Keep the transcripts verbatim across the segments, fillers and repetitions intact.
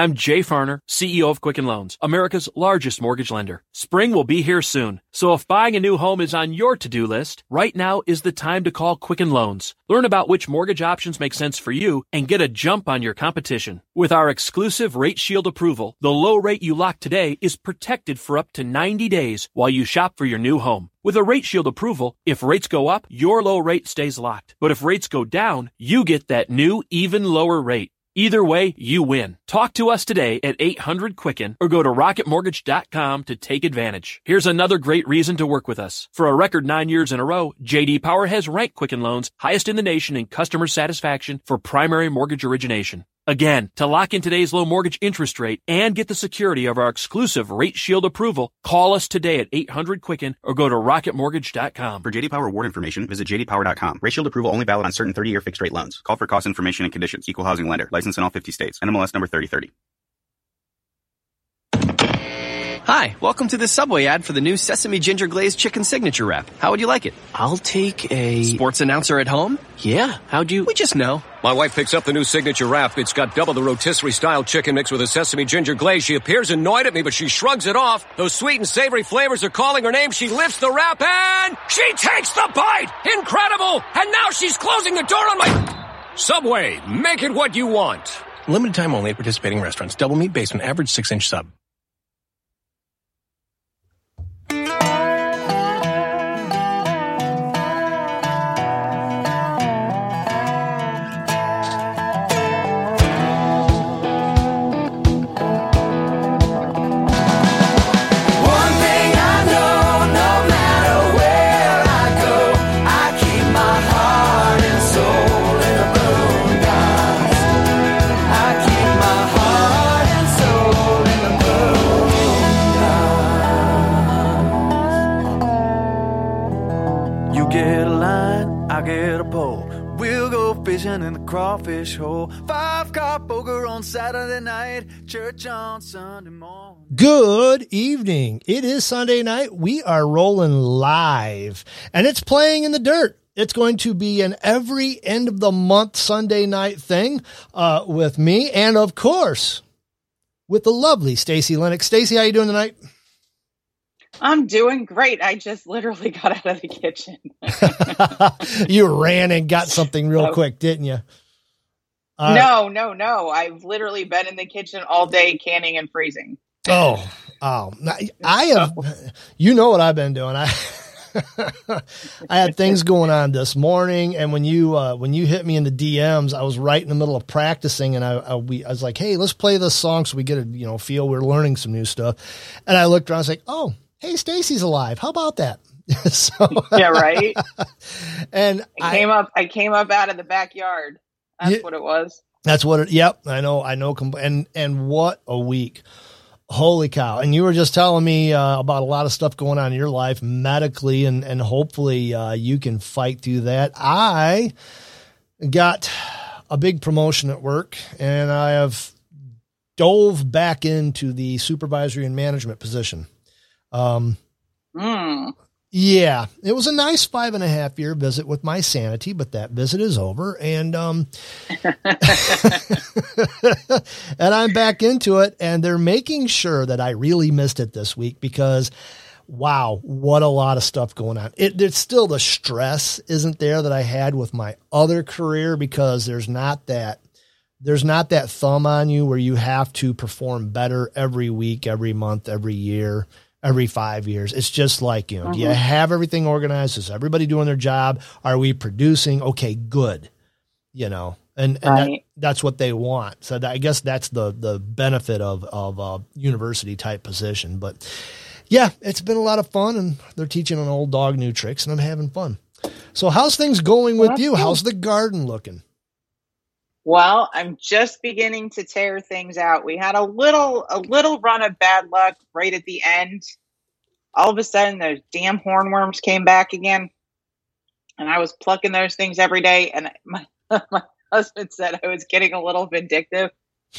I'm Jay Farner, C E O of Quicken Loans, America's largest mortgage lender. Spring will be here soon, so if buying a new home is on your to-do list, right now is the time to call Quicken Loans. Learn about which mortgage options make sense for you and get a jump on your competition. With our exclusive Rate Shield approval, the low rate you lock today is protected for up to ninety days while you shop for your new home. With a Rate Shield approval, if rates go up, your low rate stays locked. But if rates go down, you get that new, even lower rate. Either way, you win. Talk to us today at eight hundred Quicken or go to rocket mortgage dot com to take advantage. Here's another great reason to work with us. For a record nine years in a row, J D Power has ranked Quicken Loans highest in the nation in customer satisfaction for primary mortgage origination. Again, to lock in today's low mortgage interest rate and get the security of our exclusive Rate Shield approval, call us today at eight hundred Quicken or go to rocket mortgage dot com. For J D Power award information, visit j d power dot com. Rate Shield approval only valid on certain thirty-year fixed-rate loans. Call for cost information and conditions. Equal housing lender. License in all fifty states. N M L S number thirty thirty. Hi, welcome to the Subway ad for the new Sesame Ginger Glazed Chicken Signature Wrap. How would you like it? I'll take a... Sports announcer at home? Yeah, how'd you... We just know. My wife picks up the new Signature Wrap. It's got double the rotisserie-style chicken mix with a sesame ginger glaze. She appears annoyed at me, but she shrugs it off. Those sweet and savory flavors are calling her name. She lifts the wrap and she takes the bite! Incredible! And now she's closing the door on my... Subway, make it what you want. Limited time only at participating restaurants. Double meat based on average six-inch sub. In the crawfish hole, five car poker on Saturday night, church on Sunday morning. Good evening. It is Sunday night. We are rolling live, and it's playing in the dirt. It's going to be an every end of the month Sunday night thing uh, with me, and of course, with the lovely Stacy Lennox. Stacy, how you doing tonight? I'm doing great. I just literally got out of the kitchen. You ran and got something real so, quick, didn't you? Uh, no, no, no. I've literally been in the kitchen all day canning and freezing. Oh, oh, I have, you know what I've been doing. I, I had things going on this morning, and when you, uh, when you hit me in the D Ms, I was right in the middle of practicing, and I, I, we, I was like, hey, let's play this song so we get a, you know, feel we're learning some new stuff. And I looked around, I was like, oh, hey, Stacy's alive. How about that? so, yeah, right. And I came I, up, I came up out of the backyard. That's yeah, what it was. That's what it, yep. I know, I know. And, and what a week. Holy cow. And you were just telling me uh, about a lot of stuff going on in your life medically, and, and hopefully uh, you can fight through that. I got a big promotion at work, and I have dove back into the supervisory and management position. Um, mm. yeah, it was a nice five and a half year visit with my sanity, but that visit is over, and, um, and I'm back into it, and they're making sure that I really missed it this week because wow, what a lot of stuff going on. It, it's still the stress isn't there that I had with my other career because there's not that, there's not that thumb on you where you have to perform better every week, every month, every year. Every five years. It's just like, you know, mm-hmm. do you have everything organized? Is everybody doing their job? Are we producing? Okay, good. You know, and, and right. that, that's what they want. So that, I guess that's the, the benefit of, of a university type position. But yeah, it's been a lot of fun, and they're teaching an old dog new tricks, and I'm having fun. So how's things going with well, you? Cool. How's the garden looking? Well, I'm just beginning to tear things out. We had a little, a little run of bad luck right at the end. All of a sudden, those damn hornworms came back again, and I was plucking those things every day. And my, my husband said I was getting a little vindictive.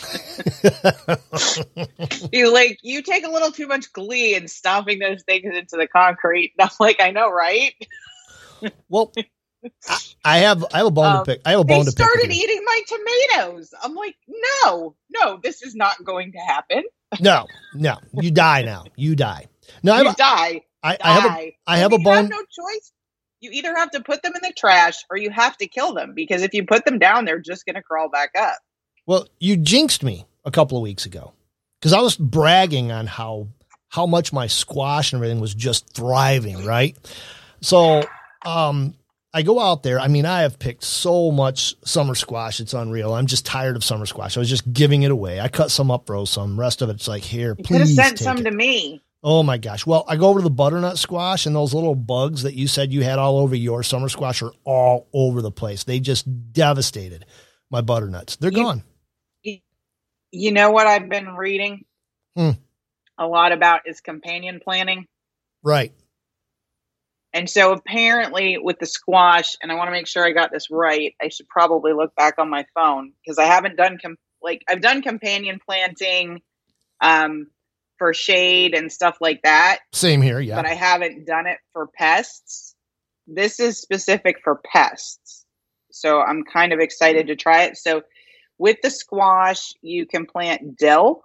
He's like, "You take a little too much glee in stomping those things into the concrete." And I'm like, "I know, right?" Well, I, I have I have a bone Um, to pick. I have a they bone to pick. with started you. eating my tomatoes. I'm like, no, no, this is not going to happen. No, no, you die now. You die. No, I You have, a, die. I, die. I have a I have a you bone. have no choice. You either have to put them in the trash or you have to kill them, because if you put them down, they're just going to crawl back up. Well, you jinxed me a couple of weeks ago because I was bragging on how how much my squash and everything was just thriving, right? So um, I go out there. I mean, I have picked so much summer squash. It's unreal. I'm just tired of summer squash. I was just giving it away. I cut some up, froze some. Rest of it's like, here, You could have please sent take some it. to me. Oh my gosh. Well, I go over to the butternut squash, and those little bugs that you said you had all over your summer squash are all over the place. They just devastated my butternuts. They're You- gone. You know what I've been reading Hmm. a lot about is companion planting. Right. And so apparently with the squash, and I want to make sure I got this right, I should probably look back on my phone, because I haven't done, com- like I've done companion planting um, for shade and stuff like that, Same here. Yeah. but I haven't done it for pests. This is specific for pests. So I'm kind of excited to try it. So with the squash, you can plant dill.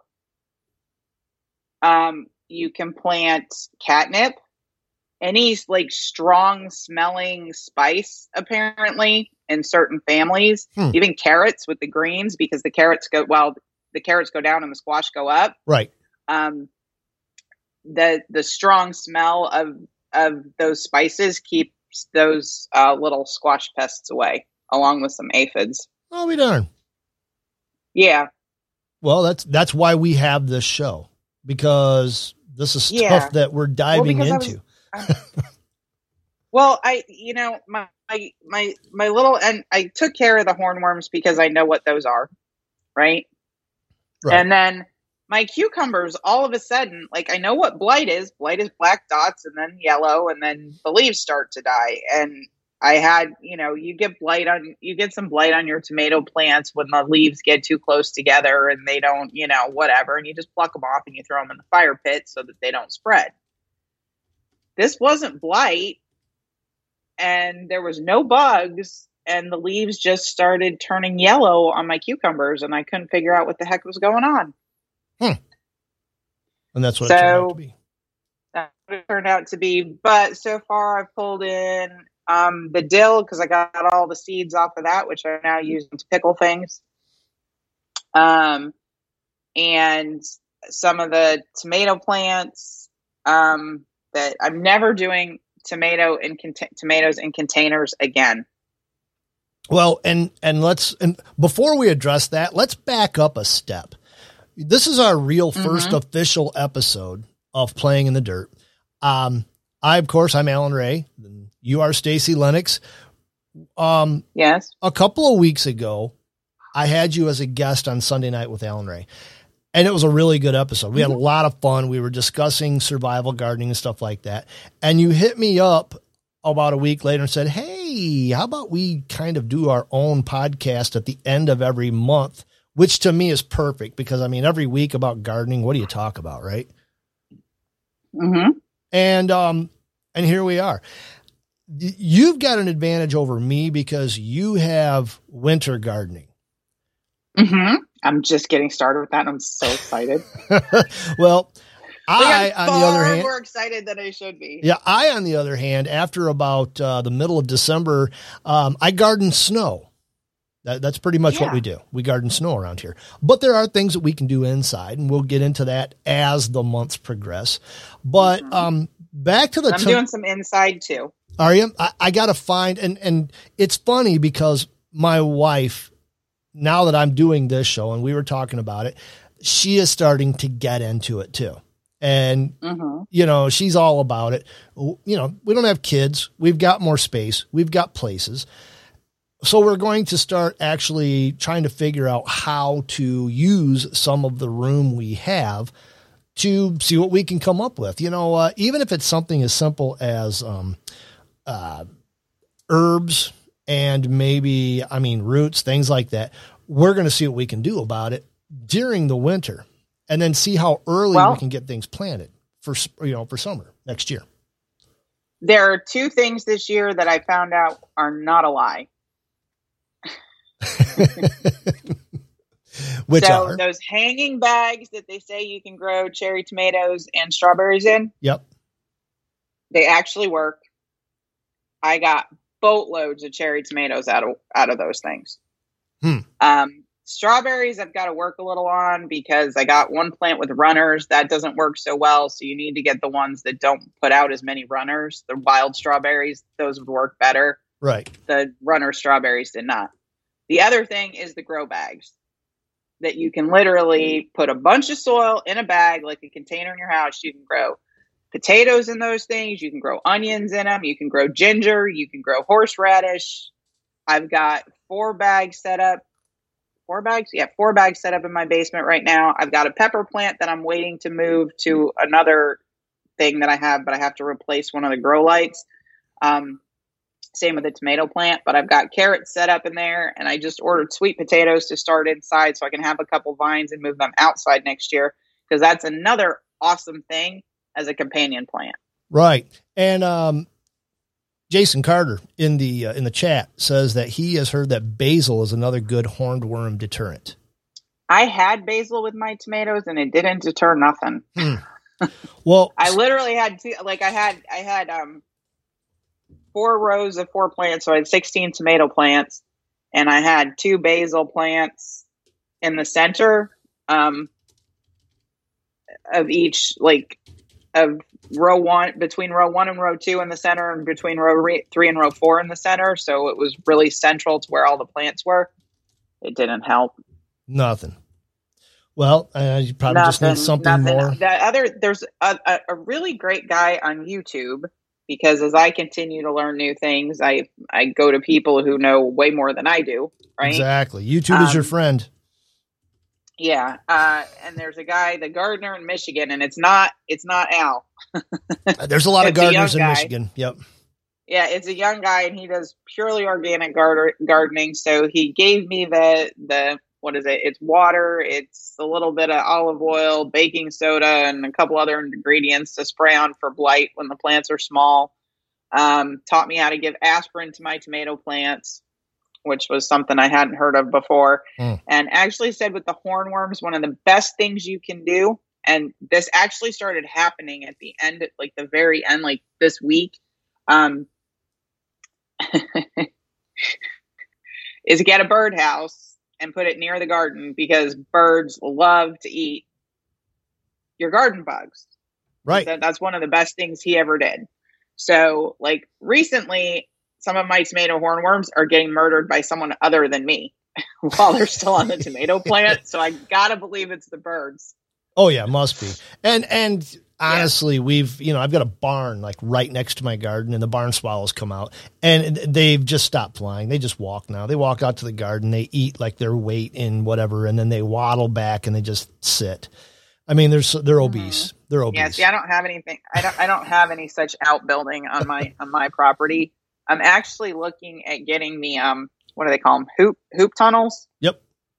Um, you can plant catnip. Any like strong smelling spice, apparently, in certain families. Hmm. Even carrots with the greens, because the carrots go, well, the carrots go down and the squash go up. Right. Um, the the strong smell of of those spices keeps those uh, little squash pests away, along with some aphids. Oh, we darn. Yeah, Well, that's that's why we have this show, because this is stuff Yeah. that we're diving because I was- into. well, I you know my my my my little, and I took care of the hornworms because I know what those are, right? Right. And then my cucumbers, all of a sudden, like I know what blight is. Blight is black dots and then yellow, and then the leaves start to die. And I had, you know, you get blight on, you get some blight on your tomato plants when the leaves get too close together and they don't, you know, whatever. And you just pluck them off and you throw them in the fire pit so that they don't spread. This wasn't blight, and there was no bugs, and the leaves just started turning yellow on my cucumbers, and I couldn't figure out what the heck was going on. And that's what So- it turned out to be. That's what it turned out to be. But so far, I've pulled in um, the dill, because I got all the seeds off of that, which I'm now using to pickle things. Um, and some of the tomato plants. Um, that I'm never doing tomato in cont- tomatoes in containers again. Well, and and let's and before we address that, let's back up a step. This is our real first Mhm. official episode of Playing in the Dirt. Um, I, of course, I'm Alan Ray. You are Stacy Lennox. Um, Yes. a couple of weeks ago, I had you as a guest on Sunday Night with Alan Ray, and it was a really good episode. We had a lot of fun. We were discussing survival gardening and stuff like that. And you hit me up about a week later and said, hey, how about we kind of do our own podcast at the end of every month, which to me is perfect because, I mean, every week about gardening, what do you talk about, right? Mm-hmm. And, um, and here we are. Y- You've got an advantage over me because you have winter gardening. Mm-hmm. I'm just getting started with that, and I'm so excited. Well, I, Like, I'm on the other far hand, more excited than I should be. yeah, I, on the other hand, after about uh, the middle of December, um, I garden snow. That, that's pretty much what Yeah. we do. We garden snow around here, but there are things that we can do inside, and we'll get into that as the months progress. But Mhm. um, back to the I'm tom- doing some inside too. Are you? I, I got to find, and, and it's funny because my wife, now that I'm doing this show and we were talking about it, she is starting to get into it too. And, Mm-hmm. you know, she's all about it. You know, we don't have kids. We've got more space. We've got places. So we're going to start actually trying to figure out how to use some of the room we have to see what we can come up with. You know, uh, even if it's something as simple as, um, uh, herbs and maybe, I mean, roots, things like that. We're going to see what we can do about it during the winter and then see how early Well- we can get things planted for, s- you know, for summer next year. There are two things this year that I found out are not a lie. Which so are? Those hanging bags that they say you can grow cherry tomatoes and strawberries in. Yep. They actually work. I got boatloads of cherry tomatoes out of out of those things. Hmm. Um, strawberries I've got to work a little on because I got one plant with runners that doesn't work so well. So you need to get the ones that don't put out as many runners. The wild strawberries, those would work better. Right. The runner strawberries did not. The other thing is the grow bags that you can literally put a bunch of soil in a bag, like a container in your house. You can grow potatoes in those things. You can grow onions in them. You can grow ginger. You can grow horseradish. I've got four bags set up. Four bags? Yeah, four bags set up in my basement right now. I've got a pepper plant that I'm waiting to move to another thing that I have, but I have to replace one of the grow lights. Um, Same with the tomato plant, but I've got carrots set up in there, and I just ordered sweet potatoes to start inside so I can have a couple vines and move them outside next year, because that's another awesome thing as a companion plant. Right. And um, Jason Carter in the uh, in the chat says that he has heard that basil is another good hornworm deterrent. I had basil with my tomatoes, and it didn't deter nothing. Hmm. Well, I literally had two, like I had I had um. four rows of four plants. So I had sixteen tomato plants, and I had two basil plants in the center um, of each, like of row one, between row one and row two in the center, and between row re- three and row four in the center. So it was really central to where all the plants were. It didn't help. Nothing. Well, uh, you probably nothing, just need something nothing. more. The other, there's a, a, a really great guy on YouTube, because as I continue to learn new things, I, I go to people who know way more than I do. Right. Exactly. YouTube um, is your friend. Yeah. Uh, and there's a guy, the gardener in Michigan, and it's not, it's not Al. There's a lot of It's a gardeners young in guy. Michigan. Yep. Yeah. It's a young guy, and he does purely organic gar- gardening. So he gave me the, the, what is it? It's water. It's a little bit of olive oil, baking soda, and a couple other ingredients to spray on for blight when the plants are small. Um, taught me how to give aspirin to my tomato plants, which was something I hadn't heard of before. Mm. And actually said with the hornworms, one of the best things you can do, and this actually started happening at the end, like the very end, like this week, um, is get a birdhouse and put it near the garden, because birds love to eat your garden bugs. Right. That, that's one of the best things he ever did. So, like, recently, some of my tomato hornworms are getting murdered by someone other than me while they're still on the tomato plant. So I gotta believe it's the birds. Oh yeah, must be. And, and honestly, yeah. we've, you know, I've got a barn like right next to my garden, and the barn swallows come out, and they've just stopped flying. They just walk now. They walk out to the garden, they eat like their weight in whatever, and then they waddle back and they just sit. I mean, they're, they're obese. Mm-hmm. They're obese. Yeah, see, I don't have anything. I don't, I don't have any such outbuilding on my, on my property. I'm actually looking at getting the, um, what do they call them? Hoop, hoop tunnels. Yep.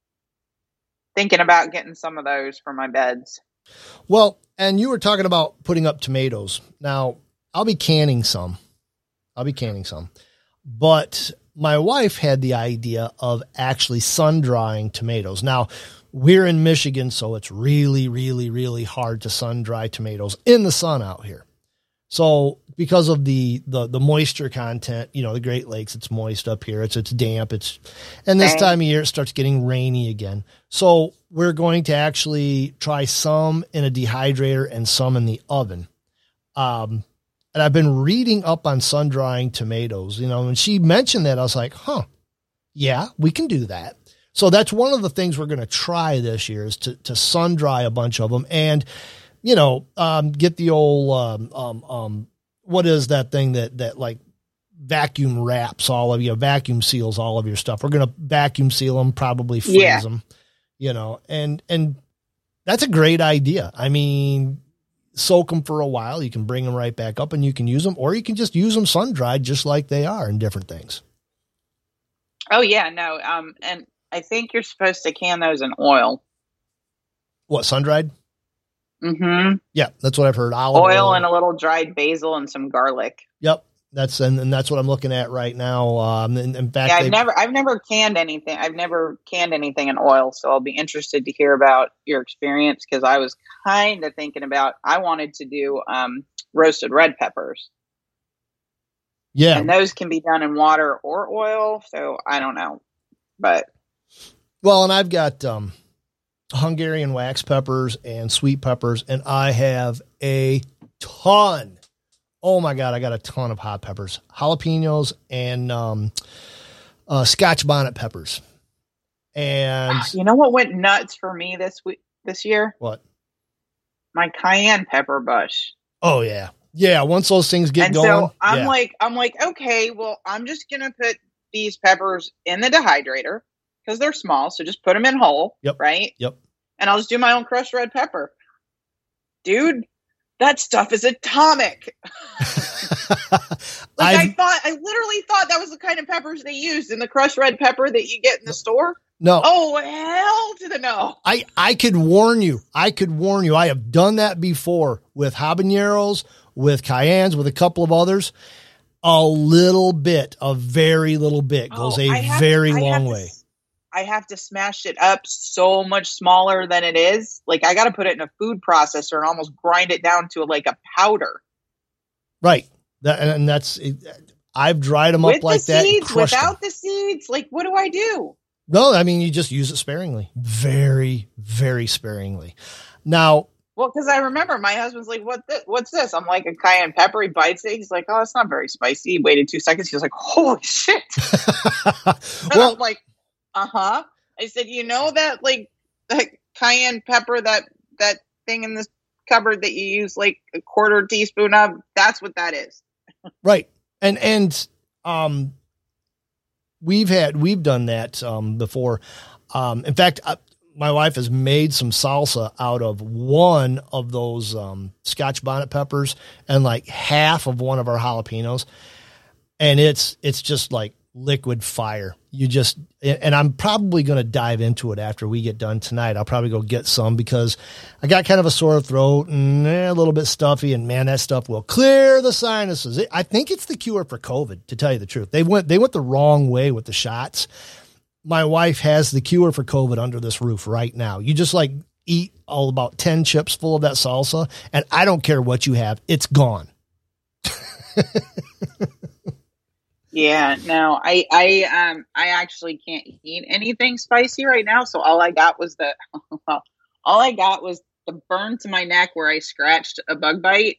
Thinking about getting some of those for my beds. Well, and you were talking about putting up tomatoes. Now, I'll be canning some. I'll be canning some. But my wife had the idea of actually sun drying tomatoes. Now, we're in Michigan, so it's really, really, really hard to sun dry tomatoes in the sun out here. So because of the, the, the moisture content, you know, the Great Lakes, it's moist up here. It's, it's damp. It's, and this time of year, it starts getting rainy again. So we're going to actually try some in a dehydrator and some in the oven. Um, and I've been reading up on sun drying tomatoes, you know, when she mentioned that, I was like, huh, yeah, we can do that. So that's one of the things we're going to try this year, is to, to sun dry a bunch of them, and, you know, um, get the old, um, um, um, what is that thing that, that like vacuum wraps all of you, vacuum seals all of your stuff. We're going to vacuum seal them, probably freeze yeah. them, you know, and, and that's a great idea. I mean, soak them for a while. You can bring them right back up and you can use them, or you can just use them sun dried just like they are in different things. Oh yeah, no. Um, and I think you're supposed to can those in oil. What, sun dried? Mm-hmm. Yeah, that's what I've heard. Olive oil, oil and a little dried basil and some garlic. Yep. That's and, and that's what I'm looking at right now. Um, in, in fact, yeah, I've they've- never I've never canned anything. I've never canned anything in oil, so I'll be interested to hear about your experience because I was kind of thinking about I wanted to do um, roasted red peppers. yeah, And those can be done in water or oil, so I don't know. But well, and I've got um, Hungarian wax peppers and sweet peppers, and I have a ton. Oh my God, I got a ton of hot peppers, jalapenos, and um, uh, Scotch bonnet peppers. And you know what went nuts for me this week, this year? what? My cayenne pepper bush. Oh yeah, yeah. Once those things get and going, so I'm yeah. like, I'm like, okay, well, I'm just gonna put these peppers in the dehydrator because they're small, so just put them in whole, Yep. right? Yep. And I'll just do my own crushed red pepper, dude. That stuff is atomic. Like I thought, I literally thought that was the kind of peppers they used in the crushed red pepper that you get in the store. No. Oh, hell to the no. I, I could warn you. I could warn you. I have done that before with habaneros, with cayennes, with a couple of others. A little bit, a very little bit goes Oh, a I have- very I have long to way. s- I have to smash it up so much smaller than it is. Like I got to put it in a food processor and almost grind it down to like a powder. Right. That, and that's, I've dried them With up like the that. and seeds, crushed them. without the seeds. Like, what do I do? No, I mean, you just use it sparingly. Very, very sparingly. Now, Well, because I remember my husband's like, "What? Th- what's this?" I'm like, "A cayenne pepper." He bites it. He's like, "Oh, it's not very spicy." He waited two seconds. He was like, "Holy shit!" And well, I'm like, "Uh huh." I said, "You know that like that cayenne pepper that that thing in this cupboard that you use like a quarter teaspoon of? That's what that is." right. And, and, um, we've had, we've done that, um, before. Um, in fact, I, my wife has made some salsa out of one of those, um, Scotch bonnet peppers and like half of one of our jalapenos. And it's, it's just like liquid fire. You just, and I'm probably going to dive into it after we get done tonight. I'll probably go get some because I got kind of a sore throat and eh, a little bit stuffy, and man, that stuff will clear the sinuses. It, I think it's the cure for COVID, to tell you the truth. They went, they went the wrong way with the shots. My wife has the cure for COVID under this roof right now. You just like eat all about ten chips full of that salsa, and I don't care what you have. It's gone. Yeah, no, I, I, um, I actually can't eat anything spicy right now. So all I got was the, all I got was the burn to my neck where I scratched a bug bite.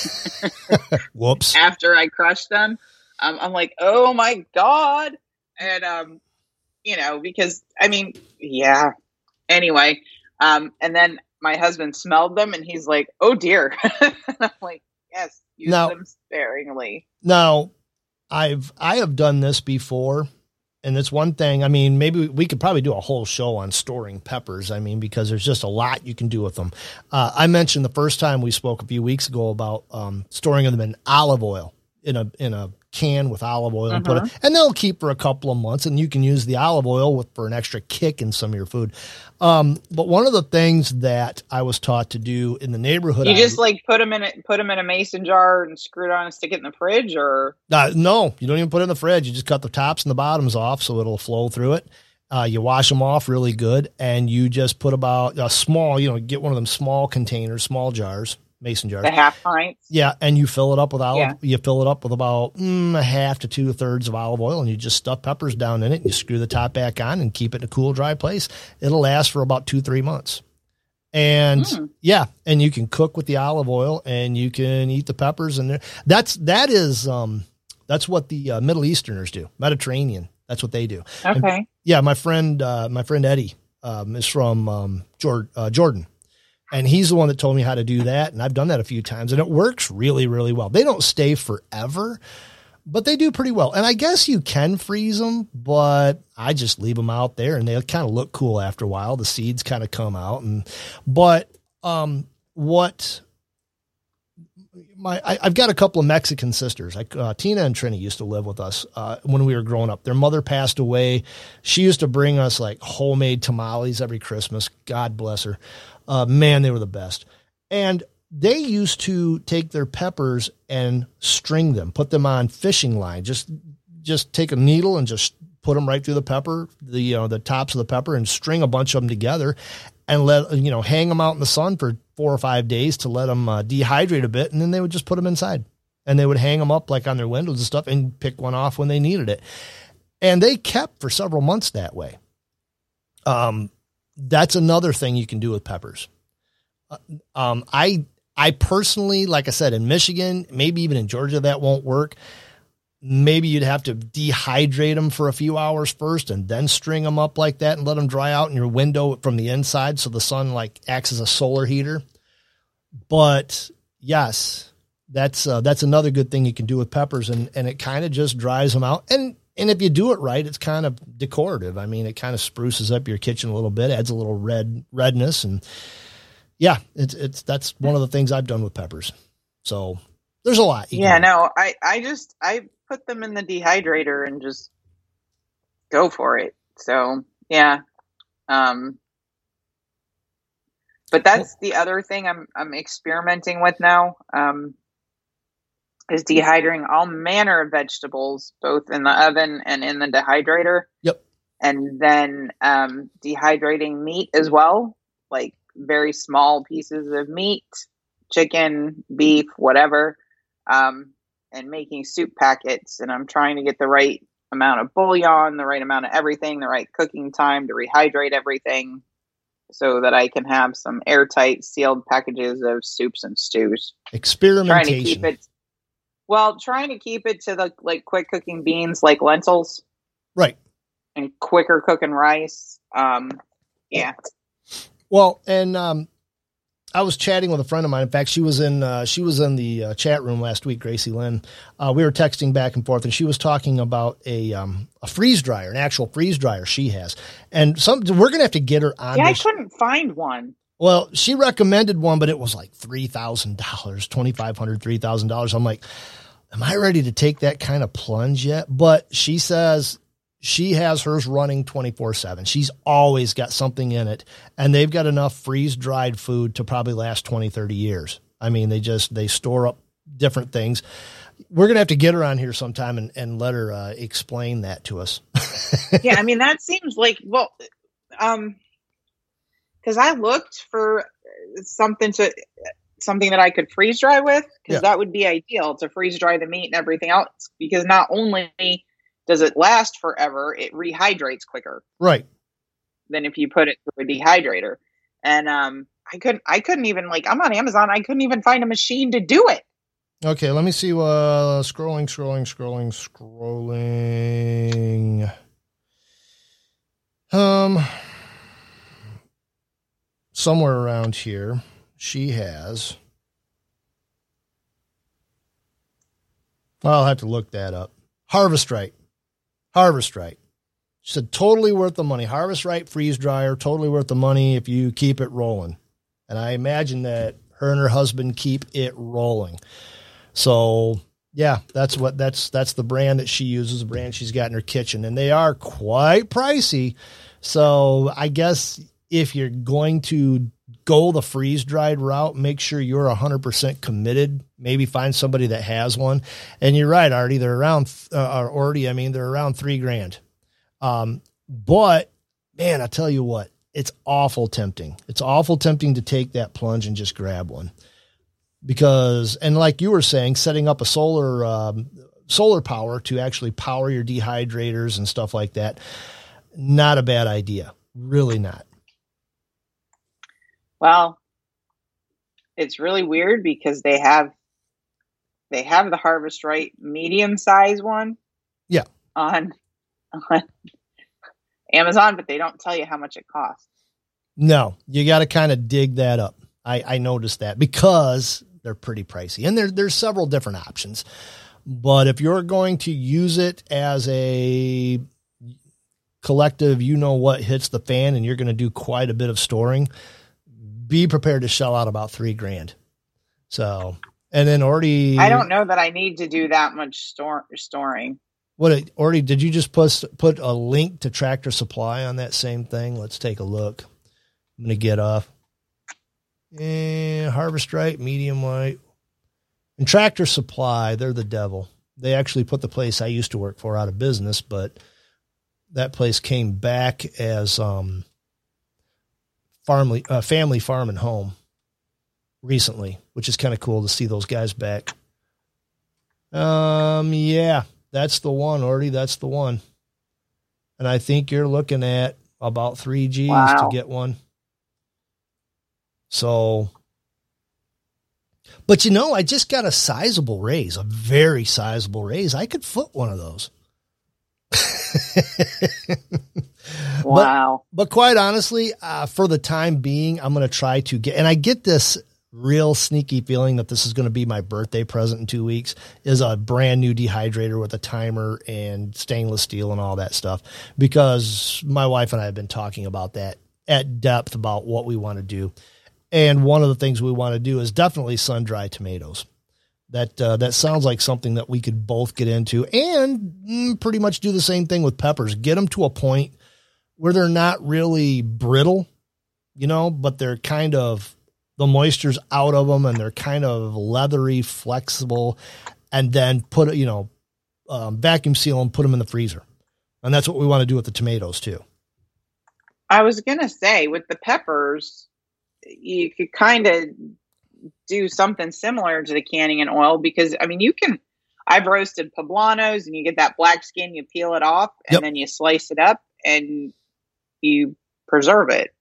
Whoops. After I crushed them. Um, I'm like, oh my God. And, um, you know, because I mean, yeah, anyway. Um, and then my husband smelled them and he's like, oh dear. And I'm like, yes, use Now- them sparingly. Now, I've I have done this before, and it's one thing. I mean, maybe we could probably do a whole show on storing peppers. I mean, because there's just a lot you can do with them. Uh, I mentioned the first time we spoke a few weeks ago about um, storing them in olive oil in a in a can with olive oil and put it, and they'll keep for a couple of months, and you can use the olive oil with for an extra kick in some of your food. Um, but one of the things that I was taught to do in the neighborhood, You I- just like put them in it, put them in a mason jar and screw it on and stick it in the fridge, or Uh, no, you don't even put it in the fridge. You just cut the tops and the bottoms off so it'll flow through it. Uh, you wash them off really good, and you just put about a small, you know, get one of them small containers, small jars, mason jars. the half pints. Yeah, and you fill it up with olive. Yeah. You fill it up with about mm, a half to two thirds of olive oil, and you just stuff peppers down in it. And you screw the top back on and keep it in a cool, dry place. It'll last for about two, three months. And Mm. yeah, and you can cook with the olive oil, and you can eat the peppers. And that's that is um that's what the uh, Middle Easterners do. Mediterranean. That's what they do. And, Okay. yeah, my friend, uh, my friend Eddie um, is from um, Jord- uh, Jordan. And he's the one that told me how to do that. And I've done that a few times, and it works really, really well. They don't stay forever, but they do pretty well. And I guess you can freeze them, but I just leave them out there and they kind of look cool after a while. The seeds kind of come out. And, but, um, what my, I, I've got a couple of Mexican sisters. Like, uh, Tina and Trini used to live with us, uh, when we were growing up. Their mother passed away. She used to bring us like homemade tamales every Christmas. God bless her. Uh, man, they were the best. And they used to take their peppers and string them, put them on fishing line. Just, just take a needle and just put them right through the pepper, the, you know, the tops of the pepper, and string a bunch of them together and let, you know, hang them out in the sun for four or five days to let them uh, dehydrate a bit. And then they would just put them inside, and they would hang them up like on their windows and stuff and pick one off when they needed it. And they kept for several months that way. Um, that's another thing you can do with peppers. Uh, um, I, I personally, like I said, in Michigan, maybe even in Georgia, that won't work. Maybe you'd have to dehydrate them for a few hours first and then string them up like that and let them dry out in your window from the inside. So the sun like acts as a solar heater. But yes, that's, uh, that's another good thing you can do with peppers, and, and it kind of just dries them out. And, and if you do it right, it's kind of decorative. I mean, it kind of spruces up your kitchen a little bit, adds a little red redness, and yeah, it's, it's, that's one of the things I've done with peppers. So there's a lot. Yeah, no, I, I just, I put them in the dehydrator and just go for it. So yeah. Um, but that's the other thing I'm, I'm experimenting with now, um, is dehydrating all manner of vegetables, both in the oven and in the dehydrator. Yep. And then, um, dehydrating meat as well, like very small pieces of meat, chicken, beef, whatever, um, and making soup packets. And I'm trying to get the right amount of bouillon, the right amount of everything, the right cooking time to rehydrate everything so that I can have some airtight sealed packages of soups and stews. Experimentation. Trying to keep it, well, trying to keep it to the like quick cooking beans, like lentils. Right. And quicker cooking rice. Um, yeah. Well, and um, I was chatting with a friend of mine. In fact, she was in uh, she was in the uh, chat room last week, Gracie Lynn. Uh, we were texting back and forth, and she was talking about a um, a freeze dryer, an actual freeze dryer she has. And some we're gonna have to get her on. Yeah, this. I couldn't find one. Well, she recommended one, but it was like three thousand dollars, twenty five hundred dollars, three thousand dollars. I'm like, am I ready to take that kind of plunge yet? But she says she has hers running twenty-four seven. She's always got something in it, and they've got enough freeze-dried food to probably last twenty, thirty years. I mean, they just, they store up different things. We're going to have to get her on here sometime and, and let her uh, explain that to us. Yeah, I mean, that seems like, well, um, because I looked for something to, something that I could freeze dry with, because Yeah. that would be ideal to freeze dry the meat and everything else, because not only does it last forever, it rehydrates quicker Right. than if you put it through a dehydrator. And um, I couldn't, I couldn't even like, I'm on Amazon. I couldn't even find a machine to do it. Okay, let me see. Uh, scrolling, scrolling, scrolling, scrolling. Um, somewhere around here, she has. I'll have to look that up. Harvest Right. Harvest Right. She said, totally worth the money. Harvest Right freeze dryer, totally worth the money if you keep it rolling. And I imagine that her and her husband keep it rolling. So yeah, that's what, that's, that's the brand that she uses, the brand she's got in her kitchen, and they are quite pricey. So I guess if you're going to go the freeze dried route, make sure you're a hundred percent committed. Maybe find somebody that has one. And you're right, Artie, they're around, uh, or Artie, I mean, they're around three grand. Um, but man, I tell you what, it's awful tempting. It's awful tempting to take that plunge and just grab one, because, and like you were saying, setting up a solar, um, solar power to actually power your dehydrators and stuff like that. Not a bad idea. Really not. Well, it's really weird because they have, they have the Harvest Right medium size one. Yeah. On, on Amazon, but they don't tell you how much it costs. No, you got to kind of dig that up. I, I noticed that because they're pretty pricey, and there, there's several different options. But if you're going to use it as a collective, you know what hits the fan, and you're going to do quite a bit of storing, be prepared to shell out about three grand. So, and then already, I don't know that I need to do that much store, storing. What, already, did you just put, put a link to Tractor Supply on that same thing? Let's take a look. I'm going to get off. Yeah, Harvest Right, Medium White. And Tractor Supply, they're the devil. They actually put the place I used to work for out of business, but that place came back as um, family, uh, family farm and home recently, which is kind of cool to see those guys back. Um, yeah, that's the one, Orty. That's the one. And I think you're looking at about three G's wow. to get one. So, but you know, I just got a sizable raise, a very sizable raise. I could foot one of those. Wow. But, but quite honestly, uh, for the time being, I'm going to try to get, and I get this real sneaky feeling that this is going to be my birthday present in two weeks is a brand new dehydrator with a timer and stainless steel and all that stuff, because my wife and I have been talking about that at depth about what we want to do. And one of the things we want to do is definitely sun-dried tomatoes. That uh, that sounds like something that we could both get into, and mm, pretty much do the same thing with peppers. Get them to a point where they're not really brittle, you know, but they're kind of, the moisture's out of them and they're kind of leathery, flexible, and then put it, you know, um, vacuum seal them, put them in the freezer. And that's what we want to do with the tomatoes too. I was going to say with the peppers, you could kind of do something similar to the canning in oil, because I mean, you can, I've roasted poblanos and you get that black skin, you peel it off and Yep. then you slice it up and you preserve it.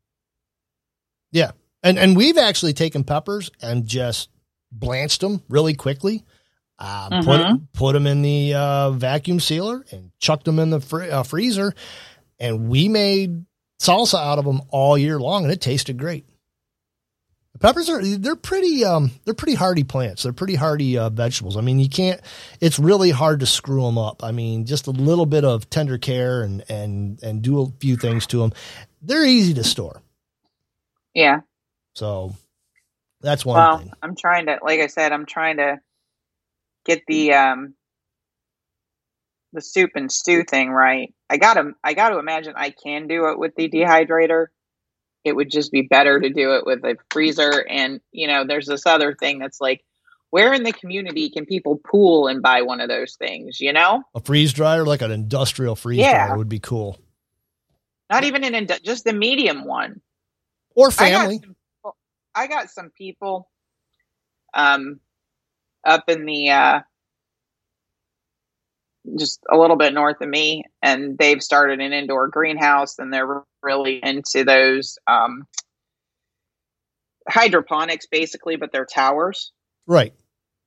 Yeah. And, and we've actually taken peppers and just blanched them really quickly. Uh, Mm-hmm. put, put them in the uh, vacuum sealer and chucked them in the fr- uh, freezer. And we made salsa out of them all year long, and it tasted great. The peppers are, they're pretty, um, they're pretty hardy plants. They're pretty hardy uh, vegetables. I mean, you can't, it's really hard to screw them up. I mean, just a little bit of tender care and, and, and do a few things to them. They're easy to store. Yeah. So that's one Well, thing. I'm trying to, like I said, I'm trying to get the, um, the soup and stew thing right. I gotta, I gotta imagine I can do it with the dehydrator. It would just be better to do it with a freezer. And, you know, there's this other thing that's like, where in the community can people pool and buy one of those things, you know? A freeze dryer, like an industrial freeze Yeah. dryer, would be cool. Not even an, indu- just the medium one. Or I got family. some, I got some people um, up in the, uh, just a little bit north of me, and they've started an indoor greenhouse, and they're really into those um, hydroponics basically, but they're towers. Right.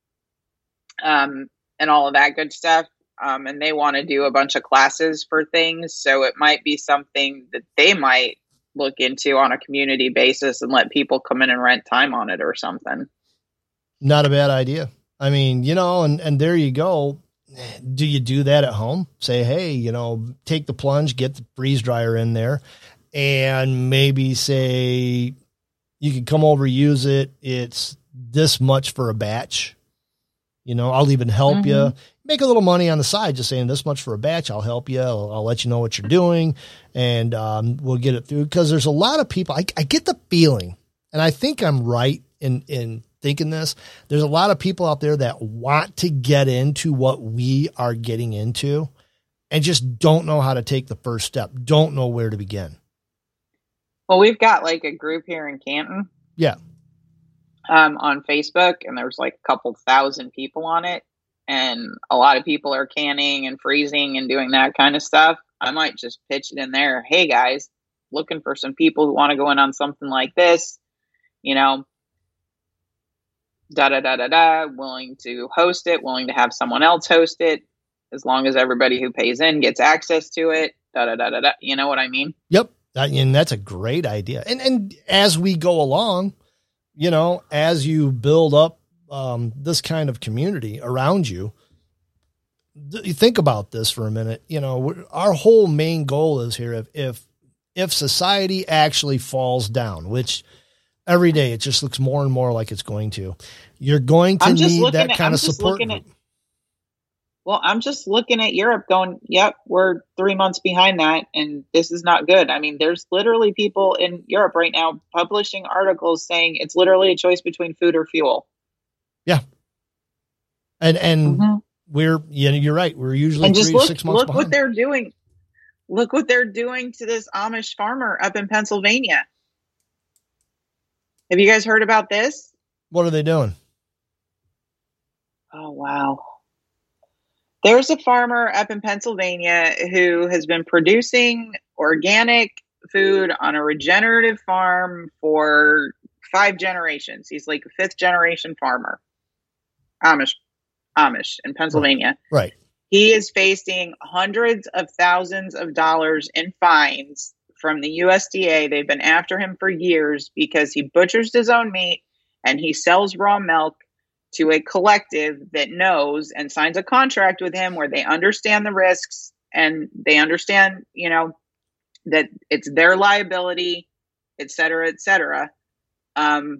Um, and all of that good stuff. Um, and they want to do a bunch of classes for things. So it might be something that they might look into on a community basis and let people come in and rent time on it or something. Not a bad idea. I mean, you know, and, and there you go. Do you do that at home? Say, hey, you know, take the plunge, get the freeze dryer in there, and maybe say you can come over, use it. It's this much for a batch. You know, I'll even help Mm-hmm. you make a little money on the side, just saying this much for a batch. I'll help you. I'll, I'll let you know what you're doing, and um, we'll get it through. Because there's a lot of people, I, I get the feeling, and I think I'm right in, in thinking this. There's a lot of people out there that want to get into what we are getting into and just don't know how to take the first step, don't know where to begin. Well, we've got like a group here in Canton. Yeah. Um, on Facebook, and there's like a couple thousand people on it, and a lot of people are canning and freezing and doing that kind of stuff. I might just pitch it in there. Hey guys, looking for some people who want to go in on something like this, you know, da da da da da, willing to host it, willing to have someone else host it, as long as everybody who pays in gets access to it, da da da da da. You know what I mean? Yep. That, and that's a great idea. And, and as we go along, you know, as you build up um, this kind of community around you, th- you think about this for a minute. You know, we're, our whole main goal is here. If, if, if society actually falls down, which every day it just looks more and more like it's going to, you're going to I'm just need looking that at- kind I'm of just support looking group. at- Well, I'm just looking at Europe going, yep, we're three months behind that, and this is not good. I mean, there's literally people in Europe right now publishing articles saying it's literally a choice between food or fuel. Yeah. And and Mhm. we're, yeah, you're right. We're usually And three just to look, six months look behind. what they're doing. Look what they're doing to this Amish farmer up in Pennsylvania. Have you guys heard about this? What are they doing? Oh, wow. There's a farmer up in Pennsylvania who has been producing organic food on a regenerative farm for five generations. He's like a fifth generation farmer, Amish, Amish in Pennsylvania. Right. He is facing hundreds of thousands of dollars in fines from the U S D A. They've been after him for years because he butchers his own meat and he sells raw milk to a collective that knows and signs a contract with him where they understand the risks and they understand, you know, that it's their liability, et cetera, et cetera. Um,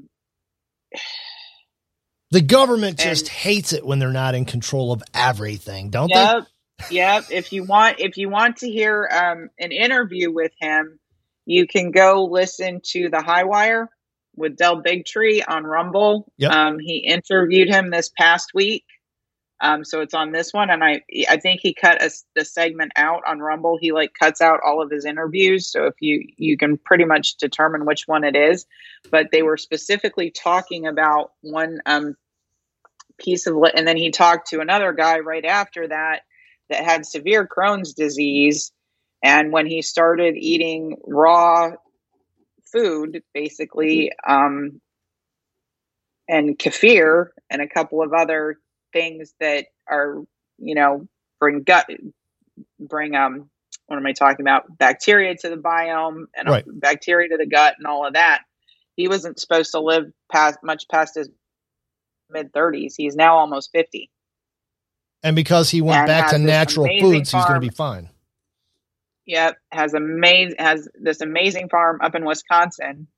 The government And- just hates it when they're not in control of everything, don't Yep. Yep. If you want, if you want to hear um, an interview with him, you can go listen to the High Wire with Del Bigtree on Rumble. Yep. Um, he interviewed him this past week. Um, so it's on this one. And I, I think he cut a, the segment out on Rumble. He like cuts out all of his interviews. So if you, you can pretty much determine which one it is, but they were specifically talking about one um, piece of, li- and then he talked to another guy right after that, that had severe Crohn's disease. And when he started eating raw food, basically, um, and kefir and a couple of other things that are, you know, bring gut, bring, um, what am I talking about? Bacteria to the biome and Right. bacteria to the gut and all of that. He wasn't supposed to live past much past his mid thirties. He's now almost fifty. And because he went And back has to this natural amazing foods, he's going farm. to be fine. Yep, has amazing has this amazing farm up in Wisconsin.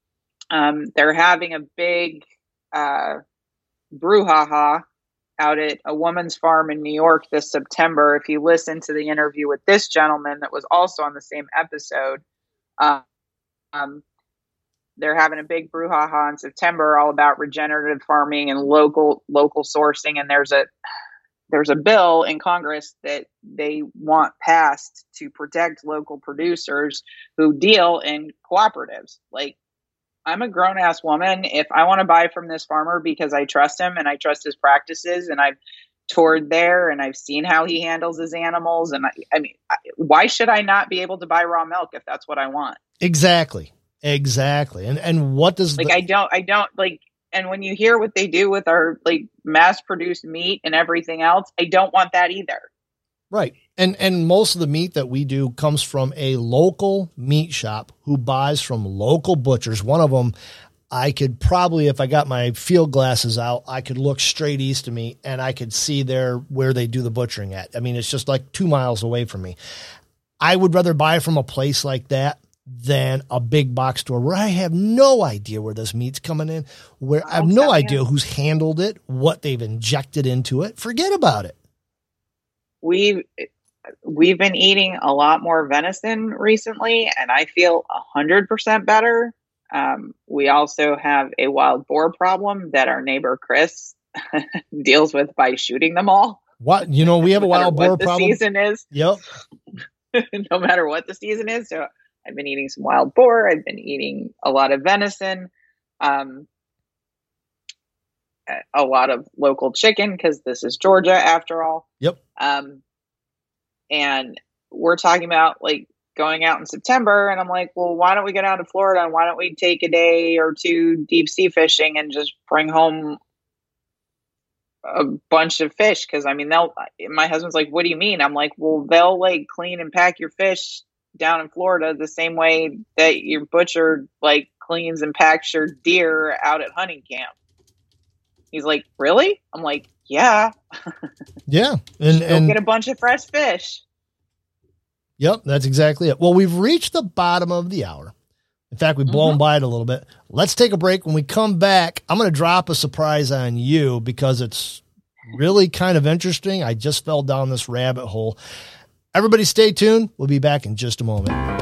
Um, they're having a big uh, brouhaha out at a woman's farm in New York this September. If you listen to the interview with this gentleman that was also on the same episode, uh, um, they're having a big brouhaha in September all about regenerative farming and local local sourcing. And there's a there's a bill in Congress that they want passed to protect local producers who deal in cooperatives. Like, I'm a grown ass woman. If I want to buy from this farmer because I trust him and I trust his practices and I've toured there and I've seen how he handles his animals. And I, I mean, I, why should I not be able to buy raw milk if that's what I want? Exactly. Exactly. And, and what does Like, the, I don't, I don't like, and when you hear what they do with our like mass produced meat and everything else, I don't want that either. right. And, and most of the meat that we do comes from a local meat shop who buys from local butchers. One of them, I could probably, if I got my field glasses out, I could look straight east of me and I could see there where they do the butchering at. I mean, it's just like two miles away from me. I would rather buy from a place like that than a big box store where I have no idea where this meat's coming in, where I have no idea who's handled it, what they've injected into it. Forget about it. We've, we've been eating a lot more venison recently and I feel a hundred percent better. Um, we also have a wild boar problem that our neighbor Chris deals with by shooting them all. What, you know, we have a No matter wild what boar the problem. season is. Yep. No matter what the season is. So I've been eating some wild boar. I've been eating a lot of venison, um, a lot of local chicken because this is Georgia after all. Yep. Um, and we're talking about like going out in September, and I'm like, well, why don't we get out to Florida and why don't we take a day or two deep sea fishing and just bring home a bunch of fish? Because I mean, they'll. My husband's like, what do you mean? I'm like, well, they'll like clean and pack your fish down in Florida the same way that your butcher like cleans and packs your deer out at hunting camp. He's like, really? I'm like, yeah. Yeah. And, Go and get a bunch of fresh fish. Yep, that's exactly it. Well, we've reached the bottom of the hour. In fact, we've blown mm-hmm. by it a little bit. Let's take a break. When we come back, I'm going to drop a surprise on you because it's really kind of interesting. I just fell down this rabbit hole. Everybody stay tuned. We'll be back in just a moment.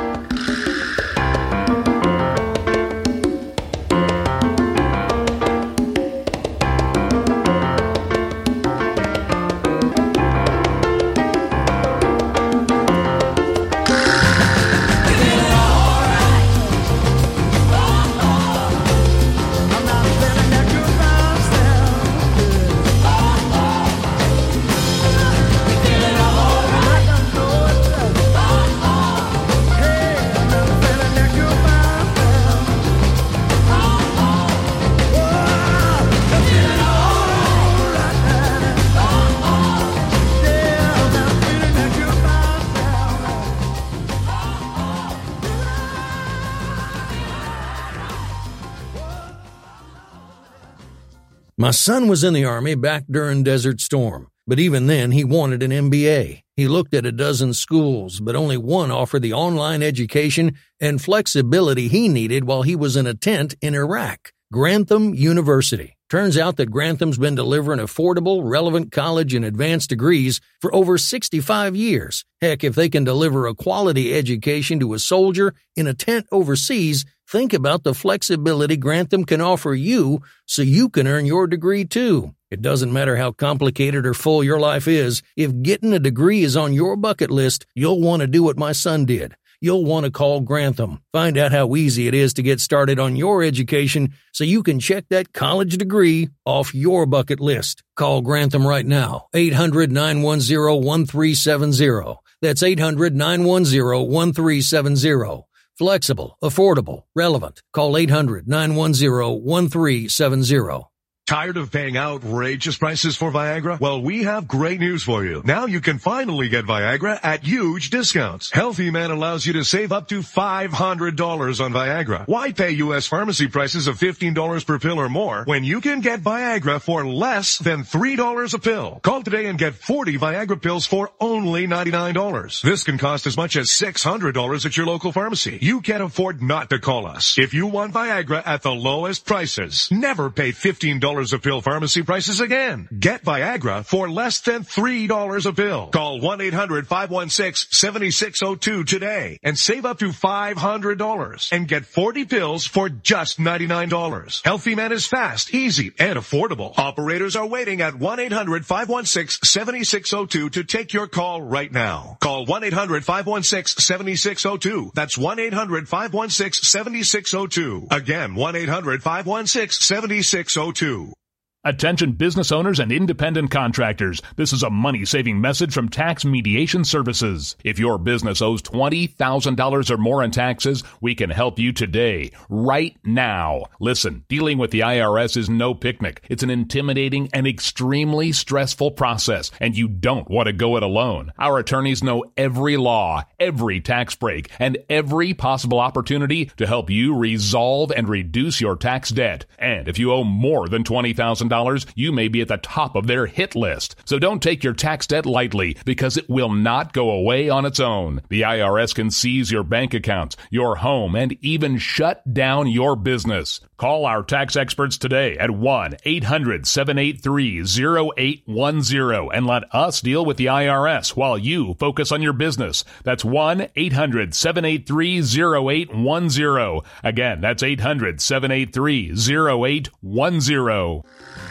My son was in the Army back during Desert Storm, but even then he wanted an M B A. He looked at a dozen schools, but only one offered the online education and flexibility he needed while he was in a tent in Iraq. Grantham University. Turns out that Grantham's been delivering affordable, relevant college and advanced degrees for over sixty-five years. Heck, if they can deliver a quality education to a soldier in a tent overseas, think about the flexibility Grantham can offer you so you can earn your degree too. It doesn't matter how complicated or full your life is. If getting a degree is on your bucket list, you'll want to do what my son did. You'll want to call Grantham. Find out how easy it is to get started on your education so you can check that college degree off your bucket list. Call Grantham right now, eight hundred, nine one zero, one three seven zero. That's eight hundred, nine one zero, one three seven zero. Flexible, affordable, relevant. Call eight hundred, nine one zero, one three seven zero. Tired of paying outrageous prices for Viagra? Well, we have great news for you. Now you can finally get Viagra at huge discounts. Healthy Man allows you to save up to five hundred dollars on Viagra. Why pay U S pharmacy prices of fifteen dollars per pill or more when you can get Viagra for less than three dollars a pill? Call today and get forty Viagra pills for only ninety-nine dollars. This can cost as much as six hundred dollars at your local pharmacy. You can't afford not to call us. If you want Viagra at the lowest prices, never pay fifteen dollars a pill pharmacy prices again. Get Viagra for less than three dollars a pill. Call one eight hundred, five one six, seven six zero two today and save up to five hundred dollars and get forty pills for just ninety-nine dollars. Healthy Man is fast, easy, and affordable. Operators are waiting at one eight hundred, five one six, seven six zero two to take your call right now. Call one eight hundred, five one six, seven six zero two. That's one eight hundred, five one six, seven six zero two. Again, one eight hundred, five one six, seven six zero two. Attention business owners and independent contractors. This is a money-saving message from Tax Mediation Services. If your business owes twenty thousand dollars or more in taxes, we can help you today, right now. Listen, dealing with the I R S is no picnic. It's an intimidating and extremely stressful process, and you don't want to go it alone. Our attorneys know every law, every tax break, and every possible opportunity to help you resolve and reduce your tax debt. And if you owe more than twenty thousand dollars, you may be at the top of their hit list. So don't take your tax debt lightly, because it will not go away on its own. The I R S can seize your bank accounts, your home, and even shut down your business. Call our tax experts today at one eight hundred, seven eight three, zero eight one zero and let us deal with the I R S while you focus on your business. That's one eight hundred, seven eight three, zero eight one zero. Again, that's eight hundred, seven eight three, zero eight one zero.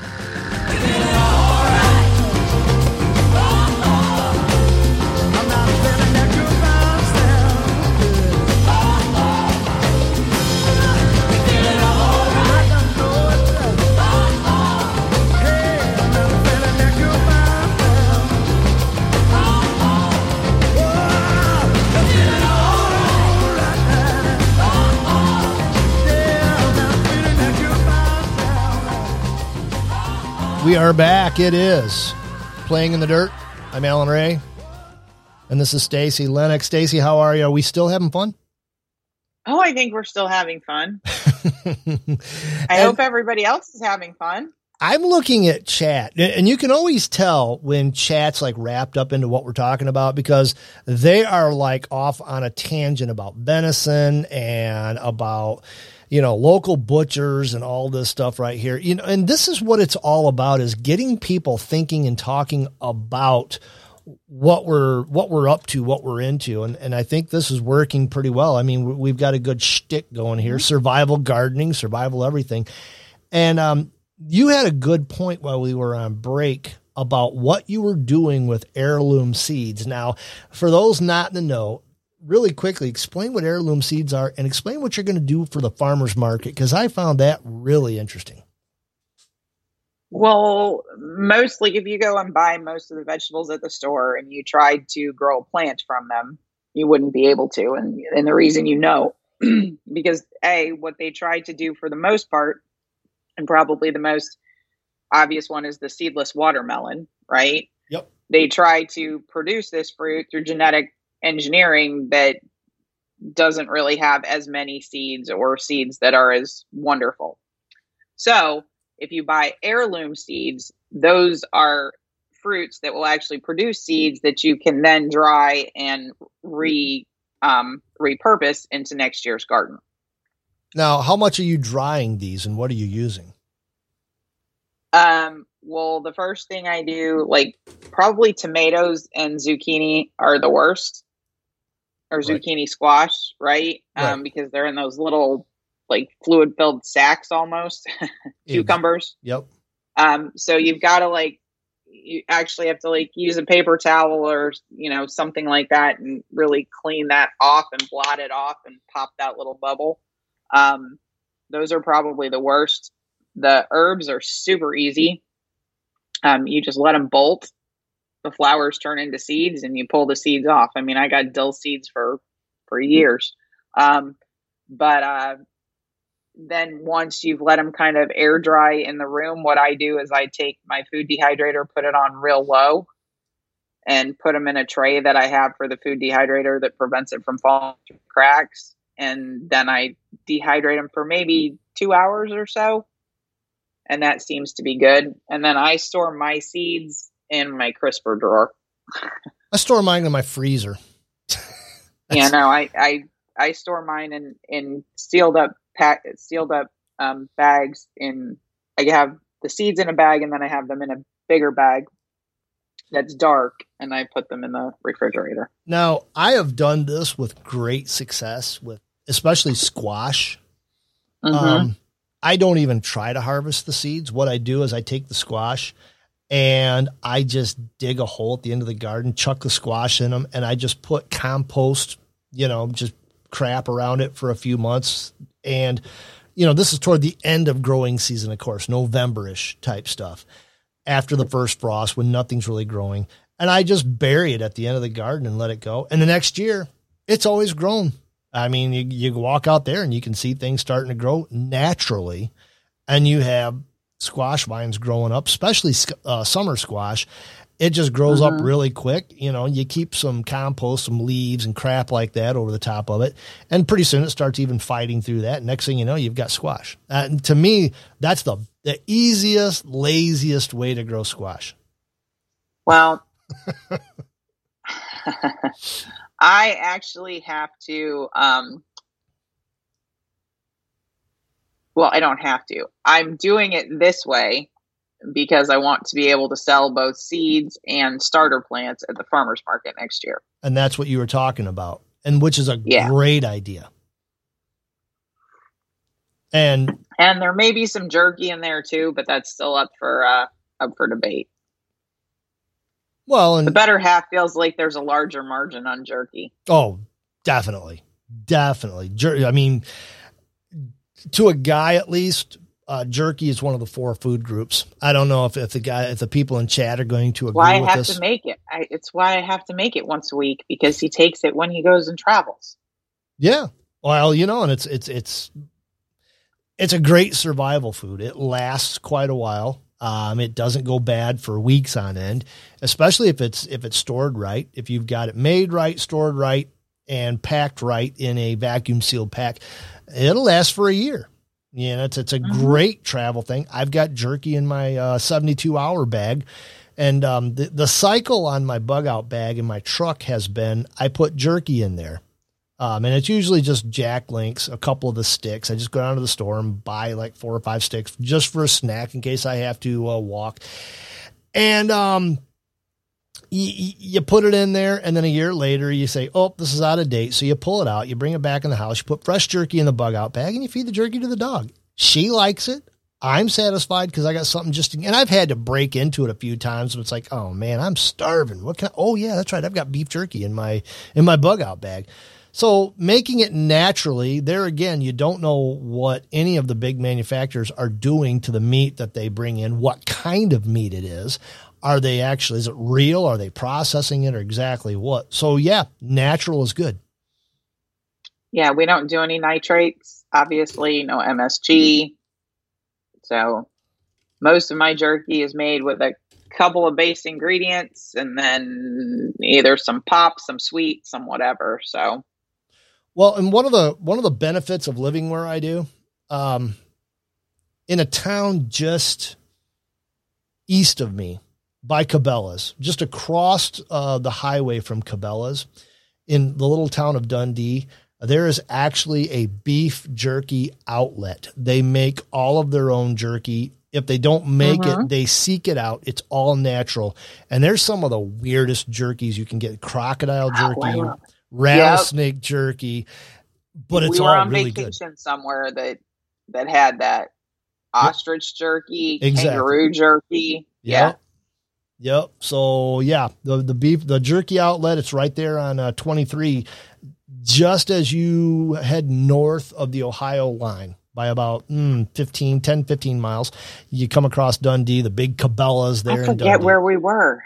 We are back. It is Playing in the Dirt. I'm Alan Ray, and this is Stacy Lennox. Stacy, how are you? Are we still having fun? Oh, I think we're still having fun. I hope everybody else is having fun. I'm looking at chat, and you can always tell when chat's like wrapped up into what we're talking about, because they are like off on a tangent about venison and about, you know, local butchers and all this stuff right here. You know, and this is what it's all about, is getting people thinking and talking about what we're, what we're up to, what we're into. And, and I think this is working pretty well. I mean, we've got a good shtick going here, survival gardening, survival everything. And, um, you had a good point while we were on break about what you were doing with heirloom seeds. Now, for those not in the know, really quickly explain what heirloom seeds are and explain what you're going to do for the farmer's market, because I found that really interesting. Well, mostly if you go and buy most of the vegetables at the store and you tried to grow a plant from them, you wouldn't be able to. And, and the reason you know, because A, what they tried to do for the most part, and probably the most obvious one, is the seedless watermelon, right? Yep. They try to produce this fruit through genetic engineering that doesn't really have as many seeds, or seeds that are as wonderful. So if you buy heirloom seeds, those are fruits that will actually produce seeds that you can then dry and re um, repurpose into next year's garden. Now, how much are you drying these and what are you using? Um, well, the first thing I do, like probably tomatoes and zucchini are the worst, or right. zucchini squash, right? right? Um, because they're in those little like fluid filled sacks almost. Cucumbers. Yep. Um, so you've got to like, you actually have to like use a paper towel or, you know, something like that and really clean that off and blot it off and pop that little bubble. Um, those are probably the worst. The herbs are super easy. Um, you just let them bolt. The flowers turn into seeds and you pull the seeds off. I mean, I got dill seeds for, for years. Um, but, uh, then once you've let them kind of air dry in the room, what I do is I take my food dehydrator, put it on real low, and put them in a tray that I have for the food dehydrator that prevents it from falling through cracks. And then I dehydrate them for maybe two hours or so. And that seems to be good. And then I store my seeds in my crisper drawer. I store mine in my freezer. yeah, no, I, I, I store mine in, in sealed up pack sealed up um, bags. In I have the seeds in a bag, and then I have them in a bigger bag that's dark, and I put them in the refrigerator. Now, I have done this with great success with especially squash. Mm-hmm. Um, I don't even try to harvest the seeds. What I do is I take the squash and I just dig a hole at the end of the garden, chuck the squash in them, and I just put compost, you know, just crap around it for a few months. And, you know, this is toward the end of growing season, of course, November-ish type stuff, after the first frost when nothing's really growing. And I just bury it at the end of the garden and let it go. And the next year, it's always grown. I mean, you, you walk out there and you can see things starting to grow naturally. And you have squash vines growing up, especially uh, summer squash. It just grows mm-hmm. up really quick. You know, you keep some compost, some leaves and crap like that over the top of it. And pretty soon it starts even fighting through that. Next thing you know, you've got squash. Uh, and to me, that's the, the easiest, laziest way to grow squash. Well, I actually have to, um, well, I don't have to. I'm doing it this way because I want to be able to sell both seeds and starter plants at the farmer's market next year. And that's what you were talking about, and which is a yeah. great idea. And and there may be some jerky in there too, but that's still up for uh, up for debate. Well, and the better half feels like there's a larger margin on jerky. Oh, definitely, definitely. Jer- I mean, to a guy at least. Uh, jerky is one of the four food groups. I don't know if, if the guy, if the people in chat are going to agree why with I have this. to make it. I, it's why I have to make it once a week, because he takes it when he goes and travels. Yeah. Well, you know, and it's, it's, it's, it's a great survival food. It lasts quite a while. Um, it doesn't go bad for weeks on end, especially if it's, if it's stored right, if you've got it made right, stored right, and packed right in a vacuum sealed pack, it'll last for a year. Yeah, it's, it's a mm-hmm. great travel thing. I've got jerky in my uh, seventy-two hour bag. And um, the, the cycle on my bug out bag in my truck has been, I put jerky in there Um, and it's usually just Jack Links, a couple of the sticks. I just go down to the store and buy like four or five sticks just for a snack in case I have to uh, walk. And um, you, you put it in there, and then a year later you say, oh, this is out of date. So you pull it out, you bring it back in the house, you put fresh jerky in the bug out bag, and you feed the jerky to the dog. She likes it. I'm satisfied because I got something just, to, and I've had to break into it a few times, but it's like, oh man, I'm starving. What can I, oh yeah, that's right. I've got beef jerky in my, in my bug out bag. So making it naturally, there again, you don't know what any of the big manufacturers are doing to the meat that they bring in, what kind of meat it is. Are they actually, is it real? Are they processing it, or exactly what? So yeah, natural is good. Yeah, we don't do any nitrates, obviously, no M S G. So most of my jerky is made with a couple of base ingredients and then either some pop, some sweet, some whatever. So. Well, and one of the, one of the benefits of living where I do, um, in a town just east of me by Cabela's, just across uh, the highway from Cabela's in the little town of Dundee, there is actually a beef jerky outlet. They make all of their own jerky. If they don't make mm-hmm. it, they seek it out. It's all natural. And there's some of the weirdest jerkies you can get. Crocodile jerky, wow. rattlesnake yep. jerky, but it's we all were on really vacation good. Somewhere that, that had that ostrich jerky, exactly. kangaroo jerky. Yep. Yeah. Yep. So yeah, the, the beef, the jerky outlet, it's right there on uh, twenty-three. Just as you head north of the Ohio line by about mm, fifteen, ten, fifteen miles, you come across Dundee, the big Cabela's there. I forget in Dundee. Where we were.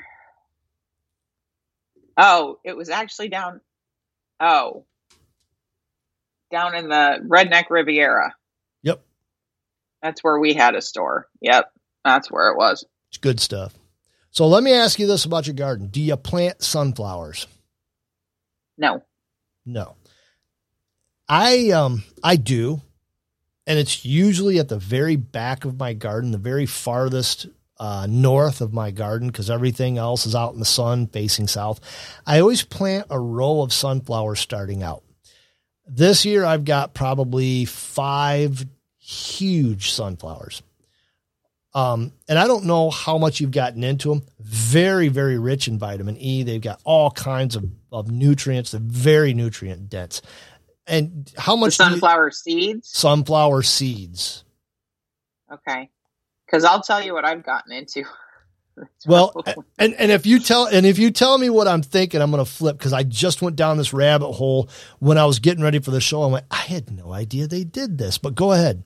Oh, it was actually down. Oh, down in the Redneck Riviera. Yep. That's where we had a store. Yep. That's where it was. It's good stuff. So let me ask you this about your garden. Do you plant sunflowers? No. No, I, um, I do. And it's usually at the very back of my garden, the very farthest, uh, north of my garden, cause everything else is out in the sun facing south. I always plant a row of sunflowers starting out. This year I've got probably five huge sunflowers. Um, and I don't know how much you've gotten into them. Very, very rich in vitamin E. They've got all kinds of, of nutrients. They're very nutrient dense. And how much the sunflower you, seeds? Sunflower seeds. Okay. Cause I'll tell you what I've gotten into. Well, and, and if you tell, and if you tell me what I'm thinking, I'm going to flip. Cause I just went down this rabbit hole when I was getting ready for the show. I went, I had no idea they did this, but go ahead.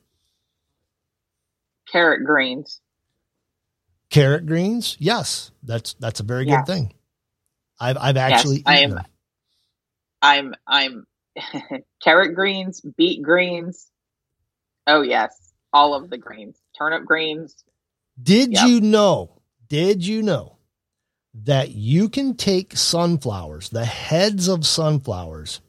Carrot greens. Carrot greens? Yes. That's, that's a very yeah. good thing. I've, I've actually, yes, eaten I'm, them. I'm, I'm carrot greens, beet greens. Oh yes. All of the greens, turnip greens. Did yep. you know, did you know that you can take sunflowers, the heads of sunflowers,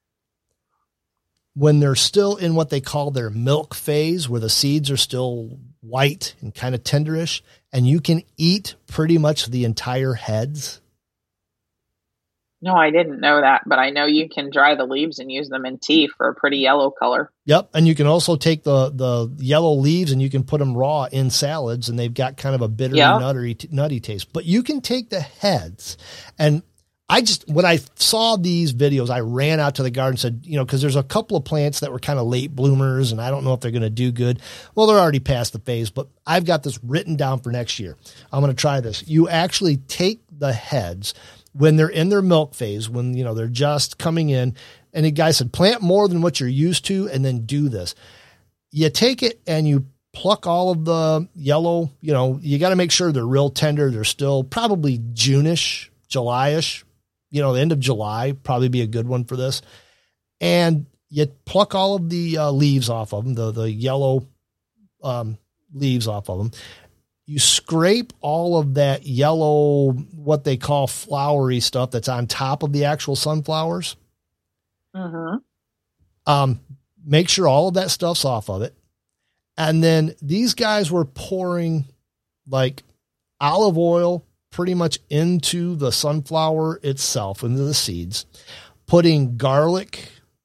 when they're still in what they call their milk phase, where the seeds are still white and kind of tenderish, and you can eat pretty much the entire heads? No, I didn't know that, but I know you can dry the leaves and use them in tea for a pretty yellow color. Yep. And you can also take the, the yellow leaves and you can put them raw in salads, and they've got kind of a bitter, yep. nutty, nutty taste. But you can take the heads, and I just, when I saw these videos, I ran out to the garden and said, you know, cause there's a couple of plants that were kind of late bloomers and I don't know if they're going to do good. Well, they're already past the phase, but I've got this written down for next year. I'm going to try this. You actually take the heads when they're in their milk phase, when, you know, they're just coming in, and the guy said, plant more than what you're used to, and then do this. You take it and you pluck all of the yellow, you know, you got to make sure they're real tender. They're still probably June-ish, July-ish. You know, the end of July, probably be a good one for this. And you pluck all of the uh, leaves off of them, the, the yellow um, leaves off of them. You scrape all of that yellow, what they call flowery stuff that's on top of the actual sunflowers. Mm-hmm. Um, make sure all of that stuff's off of it. And then these guys were pouring like olive oil pretty much into the sunflower itself, into the seeds, putting garlic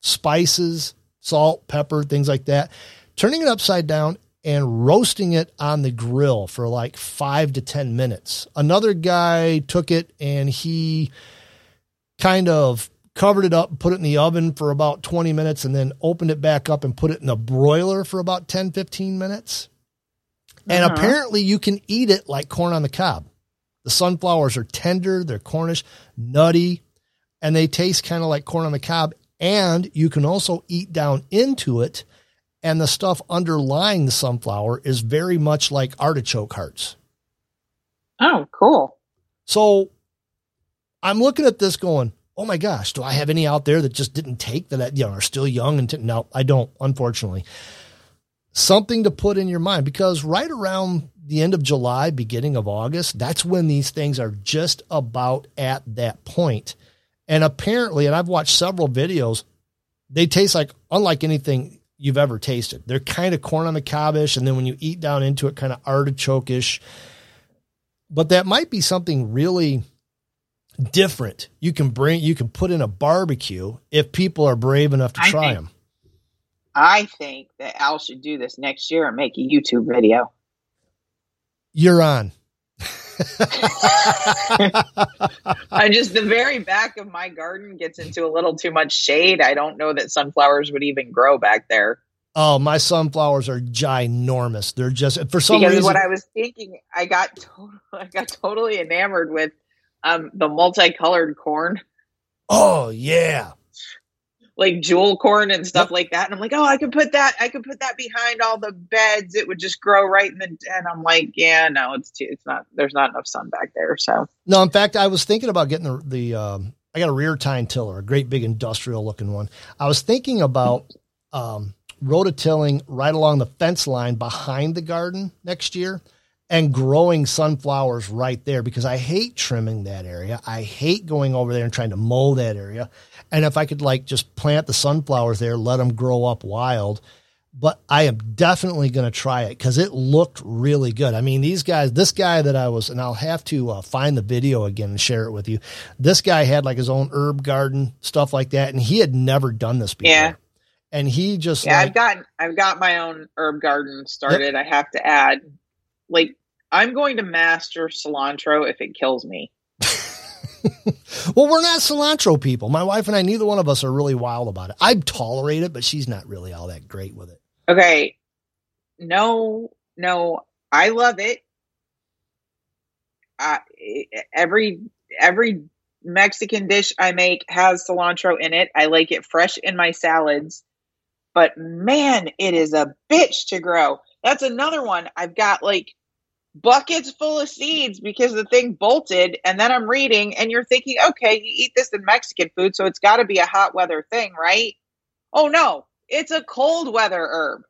spices, salt, pepper, things like that, turning it upside down and roasting it on the grill for like five to ten minutes. Another guy took it and he kind of covered it up and put it in the oven for about twenty minutes and then opened it back up and put it in a broiler for about ten, fifteen minutes. And Uh-huh. apparently you can eat it like corn on the cob. The sunflowers are tender, they're Cornish, nutty, and they taste kind of like corn on the cob. And you can also eat down into it, and the stuff underlying the sunflower is very much like artichoke hearts. Oh, cool. So I'm looking at this going, oh my gosh, do I have any out there that just didn't take that, you know, are still young? And t- no, I don't, unfortunately. Something to put in your mind, because right around the end of July, beginning of August, that's when these things are just about at that point. And apparently, and I've watched several videos, they taste like unlike anything you've ever tasted. They're kind of corn on the cob-ish, and then when you eat down into it, kind of artichoke-ish. But that might be something really different. You can bring, you can put in a barbecue if people are brave enough to I try think- them. I think that Al should do this next year and make a YouTube video. You're on. I just, the very back of my garden gets into a little too much shade. I don't know that sunflowers would even grow back there. Oh, my sunflowers are ginormous. They're just, for some because reason. what I was thinking, I got, to- I got totally enamored with um, the multicolored corn, Oh yeah. like jewel corn and stuff like that. And I'm like, oh, I could put that, I could put that behind all the beds. It would just grow right in the, and I'm like, yeah, no, it's too, it's not, there's not enough sun back there. So No, in fact, I was thinking about getting the, the um, I got a rear tine tiller, a great big industrial looking one. I was thinking about um, rototilling right along the fence line behind the garden next year and growing sunflowers right there, because I hate trimming that area. I hate going over there and trying to mow that area. And if I could like just plant the sunflowers there, let them grow up wild. But I am definitely going to try it because it looked really good. I mean, these guys, this guy that I was, and I'll have to uh, find the video again and share it with you. This guy had like his own herb garden, stuff like that. And he had never done this before. Yeah. And he just, yeah, like, I've gotten, I've got my own herb garden started. I have to add, like, I'm going to master cilantro if it kills me. well, we're not cilantro people. My wife and I, neither one of us are really wild about it. I tolerate it, but she's not really all that great with it. Okay. No, no, I love it. Uh, every, every Mexican dish I make has cilantro in it. I like it fresh in my salads, but man, it is a bitch to grow. That's another one. I've got like buckets full of seeds because the thing bolted, and then I'm reading and you're thinking, okay, you eat this in Mexican food, so it's got to be a hot weather thing, right? Oh no, it's a cold weather herb.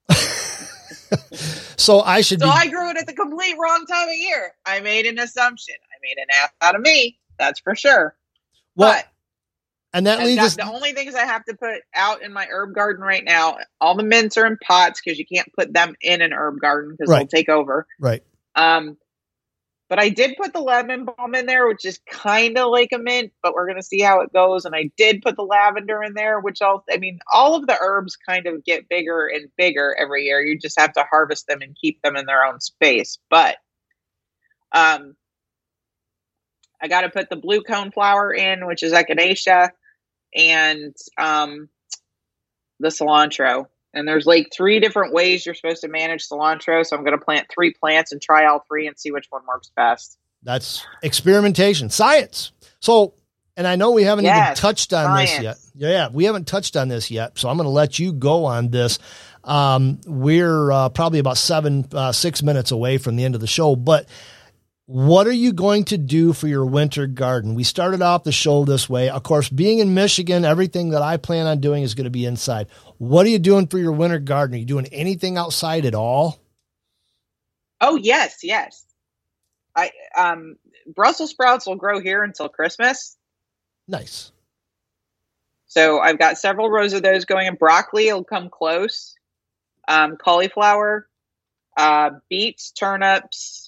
So I should So be, I grew it at the complete wrong time of year. I made an assumption. I made an ass out of me. That's for sure. well, but and that I've leads got- us, the only things I have to put out in my herb garden right now, all the mints are in pots because you can't put them in an herb garden because Right. they'll take over. right. Um, but I did put the lemon balm in there, which is kind of like a mint, but we're going to see how it goes. And I did put the lavender in there, which all, I mean, all of the herbs kind of get bigger and bigger every year. You just have to harvest them and keep them in their own space. But, um, I got to put the blue cone flower in, which is echinacea, and, um, the cilantro. And there's like three different ways you're supposed to manage cilantro. So I'm going to plant three plants and try all three and see which one works best. That's experimentation, science. So, and I know we haven't even Yes, touched on this science. yet. Yeah, we haven't touched on this yet. So I'm going to let you go on this. Um, we're uh, probably about seven, uh, six minutes away from the end of the show, but what are you going to do for your winter garden? We started off the show this way. Of course, being in Michigan, everything that I plan on doing is going to be inside. What are you doing for your winter garden? Are you doing anything outside at all? Oh, yes, yes. I um, Brussels sprouts will grow here until Christmas. Nice. So I've got several rows of those going, and broccoli will come close. Um, cauliflower, uh, beets, turnips,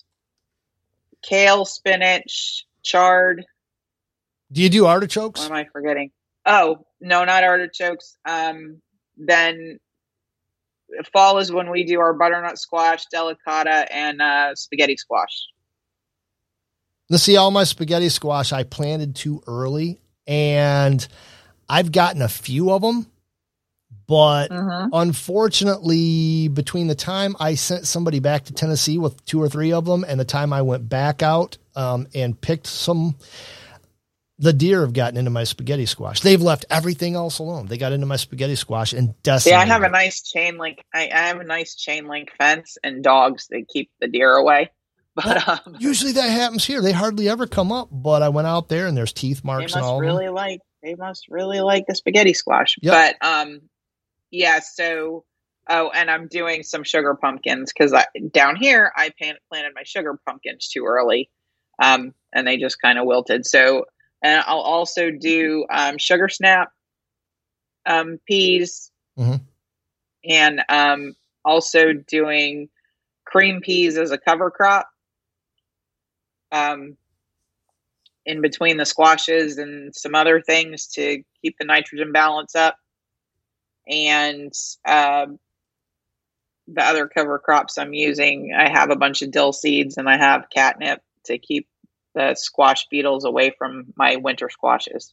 kale, spinach, chard. Do you do artichokes? What am I forgetting? Oh, no, not artichokes. Um, then fall is when we do our butternut squash, delicata, and uh, spaghetti squash. Let's see, all my spaghetti squash I planted too early, and I've gotten a few of them, but mm-hmm. unfortunately, between the time I sent somebody back to Tennessee with two or three of them and the time I went back out um, and picked some, the deer have gotten into my spaghetti squash. They've left everything else alone. They got into my spaghetti squash and decimated. Yeah, I have a nice chain link. I, I have a nice chain link fence and dogs that keep the deer away. But well, um, usually that happens here. They hardly ever come up, but I went out there and there's teeth marks they and must all. Really like they must really like the spaghetti squash. Yep. But um, yeah. So oh, and I'm doing some sugar pumpkins because down here I pan- planted my sugar pumpkins too early, um, and they just kind of wilted. So and I'll also do um, sugar snap um, peas, mm-hmm. and um, also doing cream peas as a cover crop. Um, in between the squashes and some other things to keep the nitrogen balance up. And uh, the other cover crops I'm using, I have a bunch of dill seeds and I have catnip to keep the squash beetles away from my winter squashes.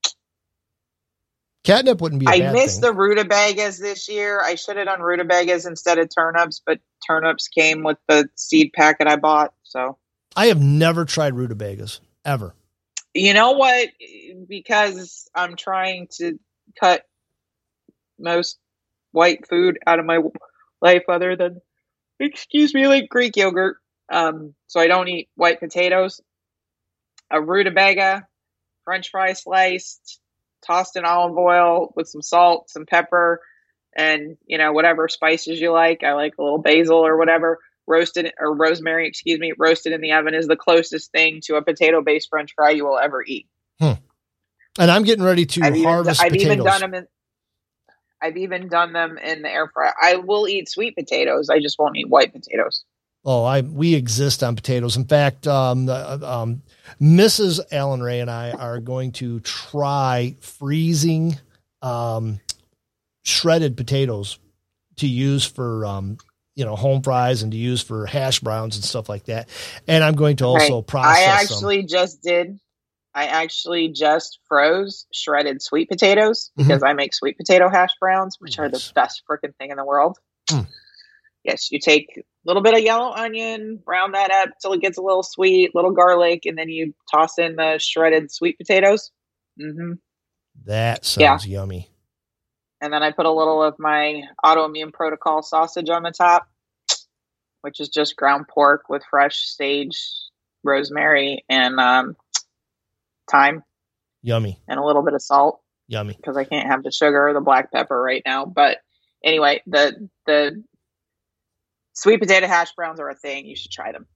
Catnip wouldn't be a I bad missed thing. the rutabagas this year. I should have done rutabagas instead of turnips, but turnips came with the seed packet I bought. So I have never tried rutabagas ever. You know what? Because I'm trying to cut most white food out of my life other than, excuse me, like Greek yogurt. Um, so I don't eat white potatoes. A rutabaga, French fry sliced, tossed in olive oil with some salt, some pepper, and, you know, whatever spices you like. I like a little basil or whatever. Roasted or rosemary, excuse me, roasted in the oven is the closest thing to a potato-based French fry you will ever eat. Hmm. And I'm getting ready to I've harvest even, I've potatoes. Even done them in, I've even done them in the air fryer. I will eat sweet potatoes. I just won't eat white potatoes. Oh, I we exist on potatoes. In fact, um, the, um, Missus Allen Ray and I are going to try freezing um, shredded potatoes to use for um, you know, home fries and to use for hash browns and stuff like that. And I'm going to also right. process I actually them. just did. I actually just froze shredded sweet potatoes because mm-hmm. I make sweet potato hash browns, which nice. are the best freaking thing in the world. Mm. Yes, you take a little bit of yellow onion, brown that up till it gets a little sweet, little garlic, and then you toss in the shredded sweet potatoes. Mm-hmm. That sounds yeah. yummy. And then I put a little of my autoimmune protocol sausage on the top, which is just ground pork with fresh sage, rosemary, and um, thyme. Yummy. And a little bit of salt. Yummy. Because I can't have the sugar or the black pepper right now. But anyway, the the sweet potato hash browns are a thing. You should try them.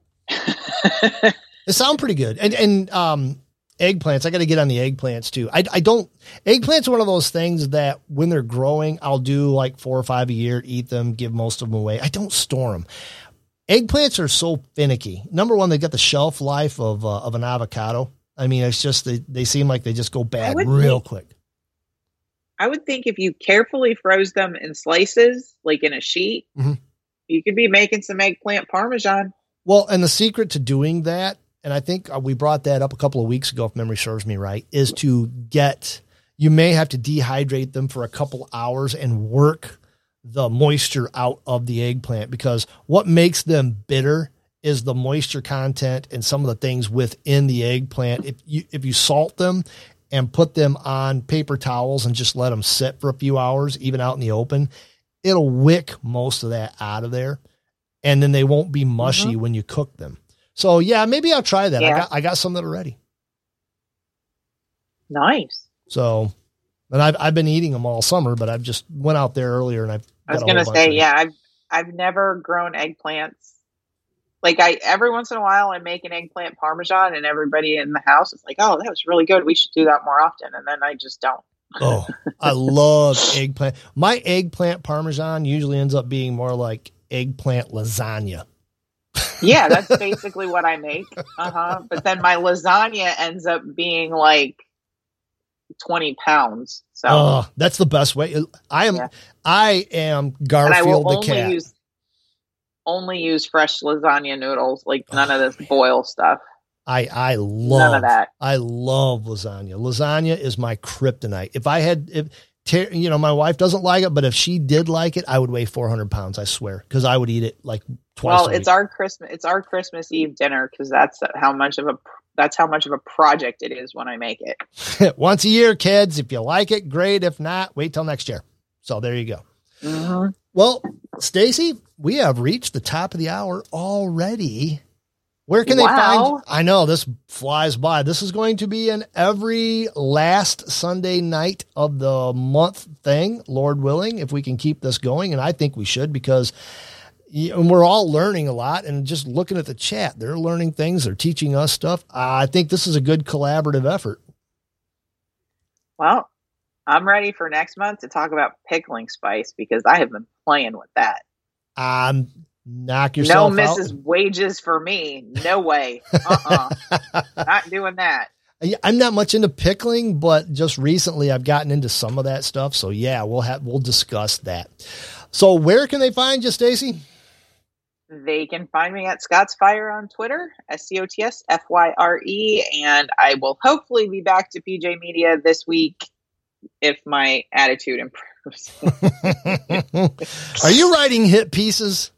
They sound pretty good. And, and um, eggplants, I got to get on the eggplants too. I, I don't, eggplants are one of those things that when they're growing, I'll do like four or five a year, eat them, give most of them away. I don't store them. Eggplants are so finicky. Number one, they got the shelf life of, uh, of an avocado. I mean, it's just, they, they seem like they just go bad real think, quick. I would think if you carefully froze them in slices, like in a sheet, mm-hmm. you could be making some eggplant Parmesan. Well, and the secret to doing that, and I think we brought that up a couple of weeks ago, if memory serves me right, is to get, you may have to dehydrate them for a couple hours and work the moisture out of the eggplant, because what makes them bitter is the moisture content and some of the things within the eggplant. If you, if you salt them and put them on paper towels and just let them sit for a few hours, even out in the open, it'll wick most of that out of there. And then they won't be mushy mm-hmm. when you cook them. So yeah, maybe I'll try that. Yeah. I got, I got some that are ready. Nice. So, and I've, I've been eating them all summer, but I've just went out there earlier and I've, I was going to say, yeah, I've, I've never grown eggplants. Like I, every once in a while I make an eggplant Parmesan and everybody in the house is like, oh, that was really good. We should do that more often. And then I just don't. Oh, I love eggplant. My eggplant Parmesan usually ends up being more like eggplant lasagna. Yeah, that's basically what I make. Uh-huh. But then my lasagna ends up being like twenty pounds. So uh, that's the best way. I am, yeah. I am Garfield and I will the only cat. Use, only use fresh lasagna noodles, like none oh, of this boil stuff. I, I love none of that. I love lasagna. Lasagna is my kryptonite. If I had, if, you know, my wife doesn't like it, but if she did like it, I would weigh four hundred pounds. I swear. Cause I would eat it like twice. Well, a it's week. our Christmas, it's our Christmas Eve dinner. Cause that's how much of a, that's how much of a project it is when I make it. Once a year, kids. If you like it, great. If not, wait till next year. So there you go. Mm-hmm. Well, Stacy, we have reached the top of the hour already. Where can wow. they find? I know this flies by. This is going to be an every last Sunday night of the month thing, Lord willing, if we can keep this going. And I think we should, because and we're all learning a lot, and just looking at the chat, they're learning things. They're teaching us stuff. Uh, I think this is a good collaborative effort. Well, I'm ready for next month to talk about pickling spice, because I have been playing with that. Um, knock yourself out. No Missus Wages for me. No way. Uh-uh. Not doing that. I'm not much into pickling, but just recently I've gotten into some of that stuff. So yeah, we'll have, we'll discuss that. So where can they find you, Stacy? They can find me at Scott's Fire on Twitter, S C O T S F Y R E, and I will hopefully be back to P J Media this week if my attitude improves. Are you writing hit pieces?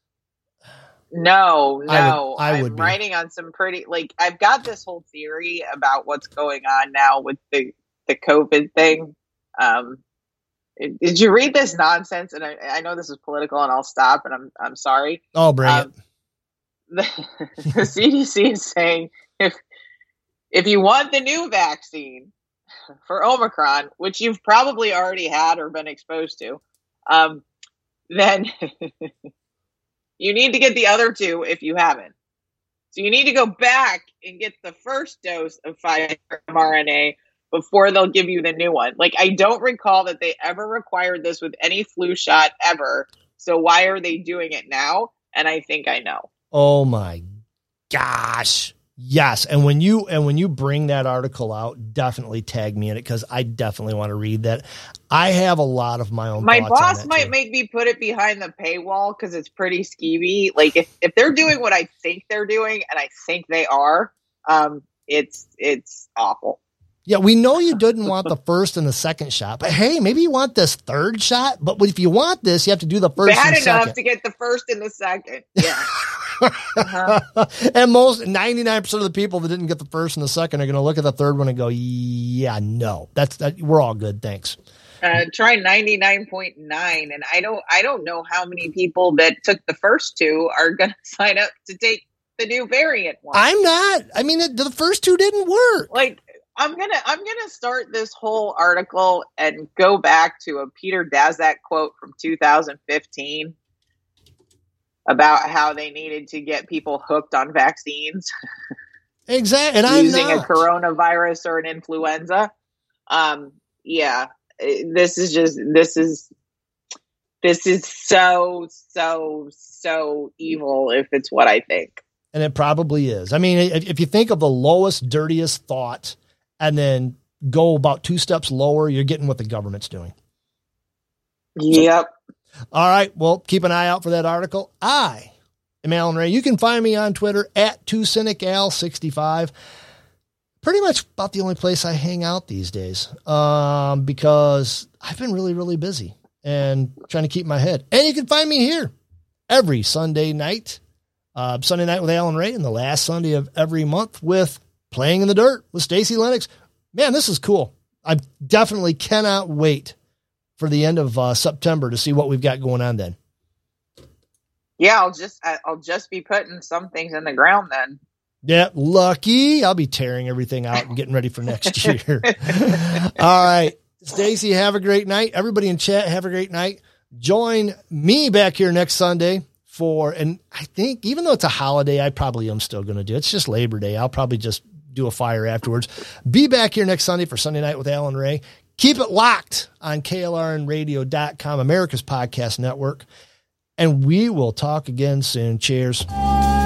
No, no. I would, I I'm would be. writing on some pretty, like, I've got this whole theory about what's going on now with the, the COVID thing. Um, Did you read this nonsense? And I, I know this is political, and I'll stop, and I'm I'm sorry. Oh, bring um, it. The, the C D C is saying if if you want the new vaccine for Omicron, which you've probably already had or been exposed to, um, then you need to get the other two if you haven't. So you need to go back and get the first dose of Pfizer mRNA before they'll give you the new one. Like, I don't recall that they ever required this with any flu shot ever. So why are they doing it now? And I think I know. Oh my gosh. Yes. And when you, and when you bring that article out, definitely tag me in it, because I definitely want to read that. I have a lot of my own My thoughts boss on that might too. make me put it behind the paywall because it's pretty skeevy. Like, if, if they're doing what I think they're doing, and I think they are, um, it's, it's awful. Yeah, we know you didn't want the first and the second shot, but hey, maybe you want this third shot. But if you want this, you have to do the first Bad and enough second. to get the first and the second. Yeah. uh-huh. And most ninety-nine percent of the people that didn't get the first and the second are going to look at the third one and go, yeah, no, that's that. We're all good. Thanks. Uh, try ninety-nine point nine. And I don't, I don't know how many people that took the first two are going to sign up to take the new variant one. I'm not, I mean, the first two didn't work. Like, I'm going to, I'm going to start this whole article and go back to a Peter Daszak quote from two thousand fifteen about how they needed to get people hooked on vaccines. Exactly. And I'm using not. a coronavirus or an influenza. Um, yeah, this is just, this is, this is so, so, so evil if it's what I think. And it probably is. I mean, if you think of the lowest, dirtiest thought and then go about two steps lower, you're getting what the government's doing. Yep. So, all right. Well, keep an eye out for that article. I am Alan Ray. You can find me on Twitter at two cynic al sixty-five. Pretty much about the only place I hang out these days, um, because I've been really, really busy and trying to keep my head. And you can find me here every Sunday night, uh, Sunday night with Alan Ray, and the last Sunday of every month with Playing in the Dirt with Stacey Lennox. Man, this is cool. I definitely cannot wait for the end of uh, September to see what we've got going on then. Yeah, I'll just I'll just be putting some things in the ground then. Yeah, lucky. I'll be tearing everything out and getting ready for next year. All right, Stacey, have a great night. Everybody in chat, have a great night. Join me back here next Sunday for, and I think even though it's a holiday, I probably am still going to do it. It's just Labor Day. I'll probably just do a fire afterwards. Be back here next Sunday for Sunday Night with Alan Ray. Keep it locked on K L R N radio dot com, America's Podcast Network. And we will talk again soon. Cheers.